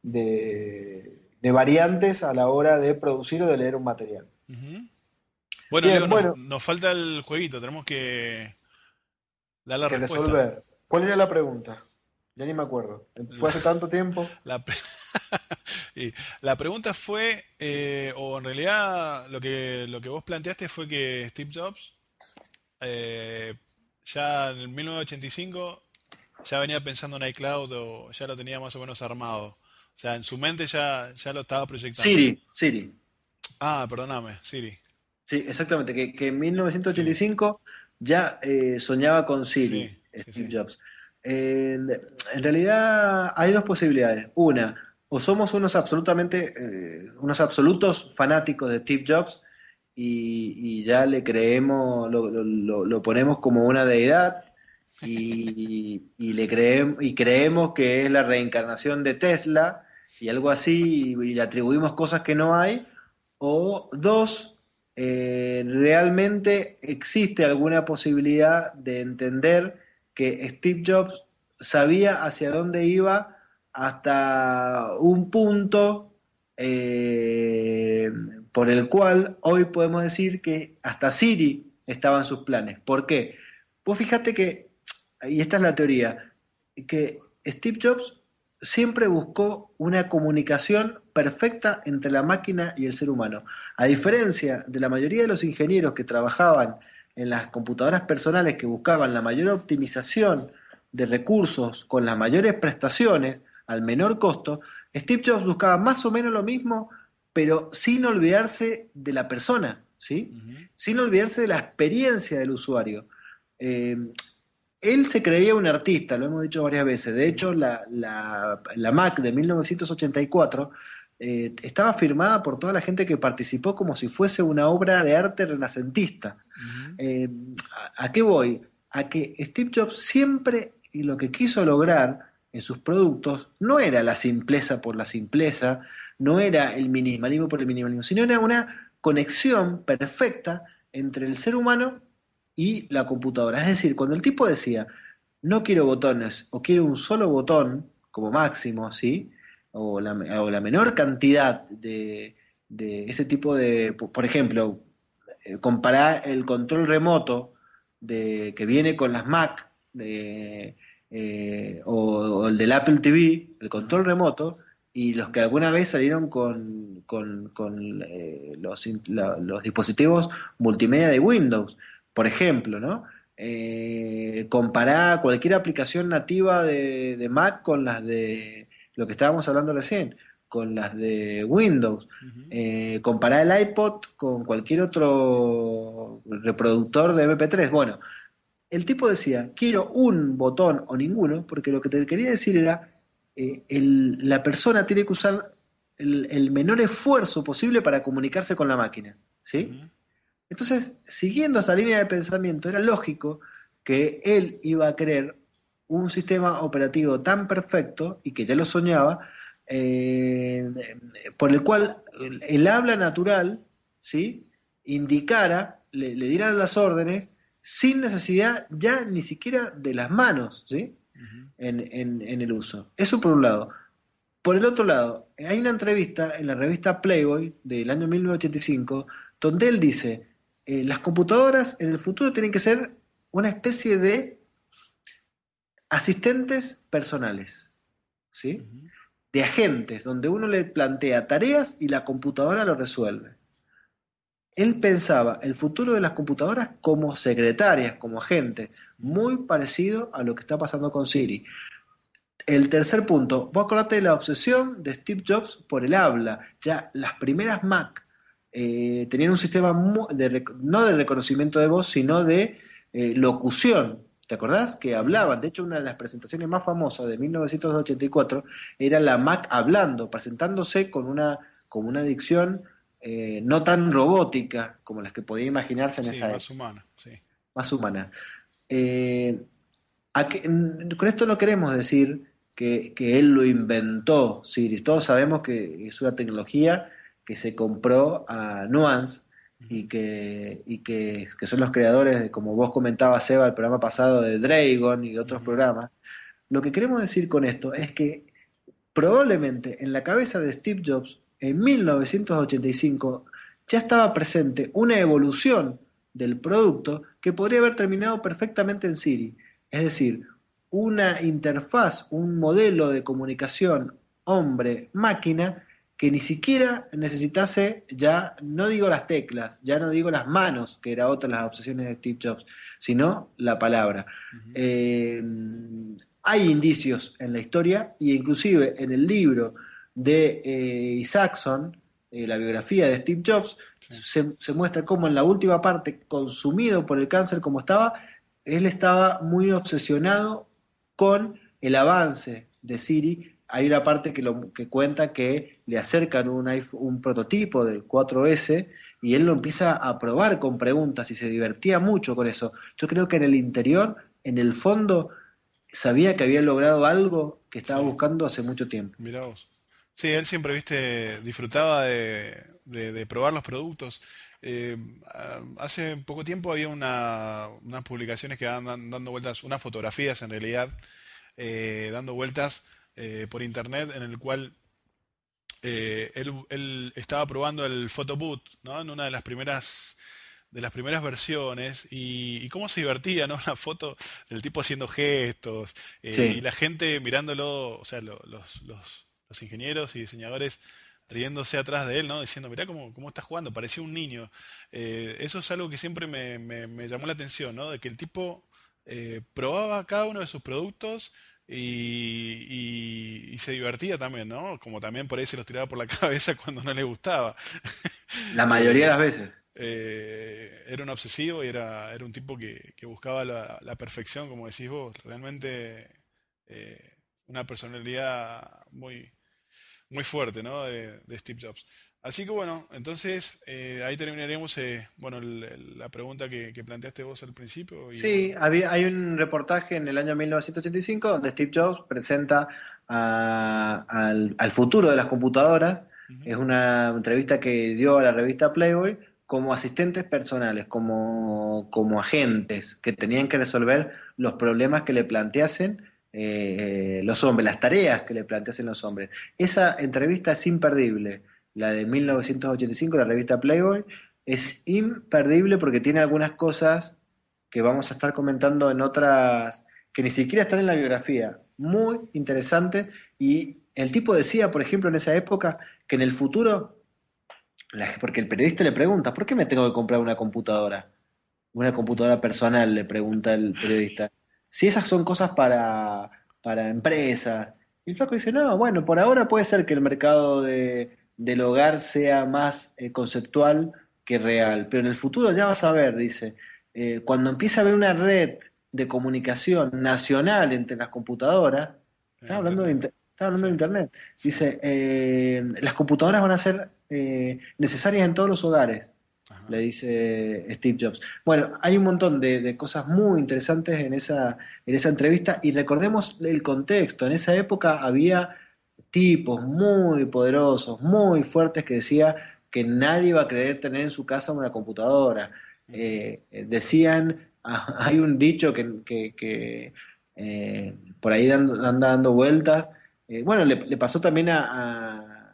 de, de variantes a la hora de producir o de leer un material. Ujú. Bueno, Leo, Bien, nos, bueno, nos falta el jueguito, tenemos que dar la que respuesta. resolver. ¿Cuál era la pregunta? Ya ni me acuerdo. Fue La, hace tanto tiempo. la pre- y la pregunta fue, eh, o en realidad lo que, lo que vos planteaste fue que Steve Jobs, eh, ya en mil novecientos ochenta y cinco, ya venía pensando en iCloud o ya lo tenía más o menos armado. O sea, en su mente ya, ya lo estaba proyectando. Siri, Siri. Ah, perdóname, Siri. Sí, exactamente, que, que en mil novecientos ochenta y Sí, cinco ya eh, soñaba con sí, Siri, sí, Steve sí. Jobs. En, en realidad hay dos posibilidades. Una, o somos unos absolutamente, eh, unos absolutos fanáticos de Steve Jobs y, y ya le creemos, lo, lo- lo- lo ponemos como una deidad y, y le creemos, y creemos que es la reencarnación de Tesla y algo así, y, y le atribuimos cosas que no hay. O dos, eh, realmente existe alguna posibilidad de entender que Steve Jobs sabía hacia dónde iba hasta un punto eh, por el cual hoy podemos decir que hasta Siri estaba en sus planes. ¿Por qué? Vos fíjate que, y esta es la teoría, que Steve Jobs siempre buscó una comunicación perfecta entre la máquina y el ser humano. A diferencia de la mayoría de los ingenieros que trabajaban en las computadoras personales que buscaban la mayor optimización de recursos con las mayores prestaciones al menor costo, Steve Jobs buscaba más o menos lo mismo, pero sin olvidarse de la persona, ¿sí? Ujú. Sin olvidarse de la experiencia del usuario. Eh, Él se creía un artista, lo hemos dicho varias veces. De hecho, la, la- la Mac de mil novecientos ochenta y cuatro eh, estaba firmada por toda la gente que participó como si fuese una obra de arte renacentista. Ujú. Eh, ¿a, a qué voy? A que Steve Jobs siempre y lo que quiso lograr en sus productos no era la simpleza por la simpleza, no era el minimalismo por el minimalismo, sino era una conexión perfecta entre el ser humano y la computadora. Es decir, cuando el tipo decía, no quiero botones o quiero un solo botón como máximo, ¿sí? O la, o la menor cantidad de, de ese tipo de, por ejemplo, eh, comparar el control remoto de, que viene con las Mac de, eh, o, o el del Apple T V, el control Ajá. remoto, y los que alguna vez salieron con, con- con, eh, los, in- la- los dispositivos multimedia de Windows, por ejemplo, ¿no? Eh, comparar cualquier aplicación nativa de, de Mac con las de lo que estábamos hablando recién, con las de Windows. Ujú. Eh, comparar el iPod con cualquier otro reproductor de M P tres. Bueno, el tipo decía, quiero un botón o ninguno, porque lo que te quería decir era, eh, el- la persona tiene que usar el, el menor esfuerzo posible para comunicarse con la máquina, ¿sí? Ujú. Entonces, siguiendo esta línea de pensamiento, era lógico que él iba a querer un sistema operativo tan perfecto, y que ya lo soñaba, eh, por el cual el, el habla natural, ¿sí? Indicara, le, le diera las órdenes, sin necesidad ya ni siquiera de las manos, ¿sí? Ujú. En, en- en el uso. Eso por un lado. Por el otro lado, hay una entrevista en la revista Playboy del año mil novecientos ochenta y cinco donde él dice, eh, las computadoras en el futuro tienen que ser una especie de asistentes personales, ¿sí? Ujú. de agentes, donde uno le plantea tareas y la computadora lo resuelve. Él pensaba el futuro de las computadoras como secretarias, como agentes, muy parecido a lo que está pasando con Siri. El tercer punto, vos acordate de la obsesión de Steve Jobs por el habla. Ya las primeras Mac eh, tenían un sistema mu- de rec- no de reconocimiento de voz, sino de eh, locución. ¿Te acordás? Que Ujú. hablaban. De hecho, una de las presentaciones más famosas de mil novecientos ochenta y cuatro era la Mac hablando, presentándose con una, con una dicción eh, no tan robótica como las que podía imaginarse en Sí, esa más época, humano, sí. más humana. Eh, ¿A qué- n- con esto no queremos decir que, que él lo inventó, Siri. Todos sabemos que es una tecnología que se compró a Nuance y Ujú. que, y que, que son los creadores de, como vos comentabas, Seba, el programa pasado de Dragon y de otros Ujú. programas. Lo que queremos decir con esto es que probablemente en la cabeza de Steve Jobs, en mil novecientos ochenta y cinco, ya estaba presente una evolución del producto que podría haber terminado perfectamente en Siri. Es decir, una interfaz, un modelo de comunicación hombre-máquina que ni siquiera necesitase ya, no digo las teclas, ya no digo las manos, que era otra de las obsesiones de Steve Jobs, sino la palabra. Ujú. Eh, Hay indicios en la historia e inclusive en el libro de eh, Isaacson, eh, la biografía de Steve Jobs, Sí. se, se muestra cómo en la última parte, consumido por el cáncer como estaba, él estaba muy obsesionado con el avance de Siri. Hay una parte que, lo, que cuenta que le acercan un, iPhone- un prototipo del cuatro ese y él lo empieza a probar con preguntas y se divertía mucho con eso. Yo creo que en el interior, en el fondo, sabía que había logrado algo que estaba Sí, buscando hace mucho tiempo. mirá vos. Sí, él siempre, viste, disfrutaba de, de- de probar los productos. Eh, ah, hace poco tiempo había una, unas publicaciones que andan dando vueltas, unas fotografías en realidad, eh, dando vueltas eh, por internet en el cual eh, él, él estaba probando el Photoboot, ¿no? En una de las primeras de las primeras versiones y, y cómo se divertía, ¿no? Una foto del tipo haciendo gestos eh, y Sí, la gente mirándolo, o sea, lo- los, los, los ingenieros y diseñadores riéndose atrás de él, ¿no? Diciendo, mirá cómo, cómo está jugando, parecía un niño. Eh, eso es algo que siempre me, me- me llamó la atención, ¿no? De que el tipo eh, probaba cada uno de sus productos y, y- y se divertía también, ¿no? Como también por ahí se los tiraba por la cabeza cuando no le gustaba. la mayoría de Eh, las veces. eh, Era un obsesivo y era, era un tipo que, que buscaba la, la perfección, como decís vos, realmente eh, una personalidad muy, muy fuerte, ¿no? De, de Steve Jobs. Así que bueno, entonces eh, ahí terminaremos, eh, bueno, el- el- la pregunta que, que planteaste vos al principio y bueno, Sí, había, hay un reportaje en el año mil novecientos ochenta y cinco donde Steve Jobs presenta a- al, al futuro de las computadoras. ujú, Es una entrevista que dio a la revista Playboy como asistentes personales, como, como agentes que tenían que resolver los problemas que le planteasen eh, los hombres, las tareas que le planteasen los hombres. Esa entrevista es imperdible, la de mil novecientos ochenta y cinco, la revista Playboy, es imperdible porque tiene algunas cosas que vamos a estar comentando en otras, que ni siquiera están en la biografía. Muy interesante. Y el tipo decía, por ejemplo, en esa época, que en el futuro, la- porque el periodista le pregunta, ¿por qué me tengo que comprar una computadora? Una computadora personal, le pregunta el periodista. Si esas son cosas para, para empresas. Y el flaco dice, no, bueno, por ahora puede ser que el mercado de, del hogar sea más eh, conceptual que real, pero en el futuro ya vas a ver, dice, eh, cuando empiece a haber una red de comunicación nacional entre las computadoras, en estaba hablando de, internet. inter- estaba hablando Sí, de Internet, sí, dice, eh, las computadoras van a ser eh, necesarias en todos los hogares, le ajá, dice Steve Jobs. Bueno, hay un montón de, de cosas muy interesantes en esa, en esa entrevista y recordemos el contexto. En esa época había tipos muy poderosos, muy fuertes que decía que nadie iba a querer tener en su casa una computadora. ujú, Eh, eh, decían, ah, hay un dicho que, que- que, eh, por ahí dan- anda dando vueltas. Eh, bueno, le, le pasó también a, a-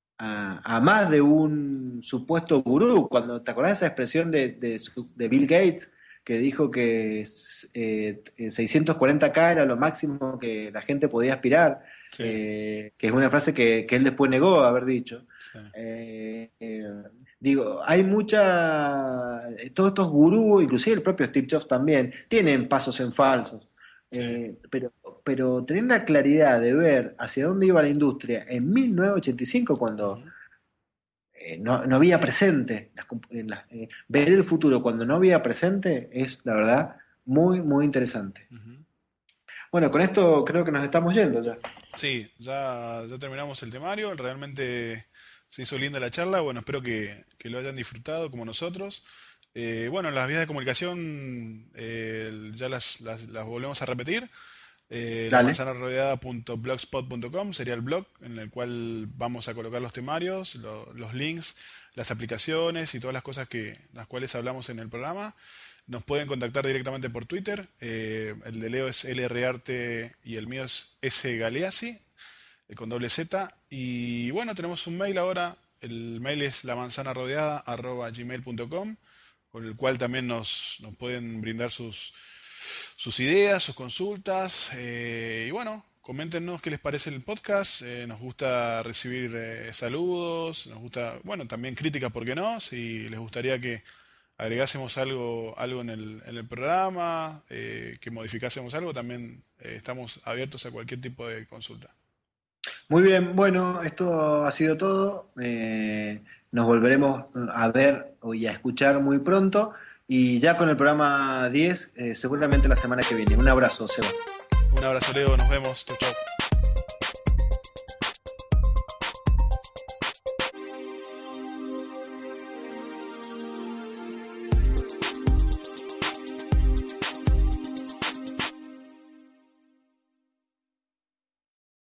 a, a más de un supuesto gurú. Cuando te acordás de esa expresión de, de su- de Bill Gates que dijo que eh, seiscientos cuarenta K era lo máximo que la gente podía aspirar. Sí, eh, que es una frase que, que él después negó haber dicho. sí, Eh, eh, Digo, hay mucha, todos estos gurús, inclusive el propio Steve Jobs también, tienen pasos en falsos. sí. Eh, pero, pero tener la claridad de ver hacia dónde iba la industria en mil novecientos ochenta y cinco, cuando Ujú, eh, no, no había presente, las comp- en las- eh, ver el futuro cuando no había presente es, la verdad, muy, muy interesante. ujú. Bueno, con esto creo que nos estamos yendo ya. Sí, ya, ya terminamos el temario. Realmente se hizo linda la charla. Bueno, espero que, que lo hayan disfrutado como nosotros. Eh, bueno, las vías de comunicación eh, ya las, las, las volvemos a repetir. Eh, la Dale. manzana rodeada punto blogspot punto com sería el blog en el cual vamos a colocar los temarios, lo- los links, las aplicaciones y todas las cosas que las cuales hablamos en el programa. Nos pueden contactar directamente por Twitter. Eh, el de Leo es L R Arte y el mío es S Galeazzi, eh, con doble Z. Y bueno, tenemos un mail ahora. El mail es lamanzanarodeada arroba gmail punto com, con el cual también nos, nos pueden brindar sus, sus ideas, sus consultas. Eh, y bueno, coméntenos qué les parece el podcast. Eh, nos gusta recibir eh, saludos, nos gusta, bueno, también críticas, ¿por qué no? Si les gustaría que agregásemos algo, algo en el, en el programa, eh, que modificásemos algo, también eh, estamos abiertos a cualquier tipo de consulta. Muy bien, bueno, esto ha sido todo. Eh, nos volveremos a ver y a escuchar muy pronto. Y ya con el programa diez, eh, seguramente la semana que viene. Un abrazo, Seba. Un abrazo, Leo, nos vemos. Chau, chau.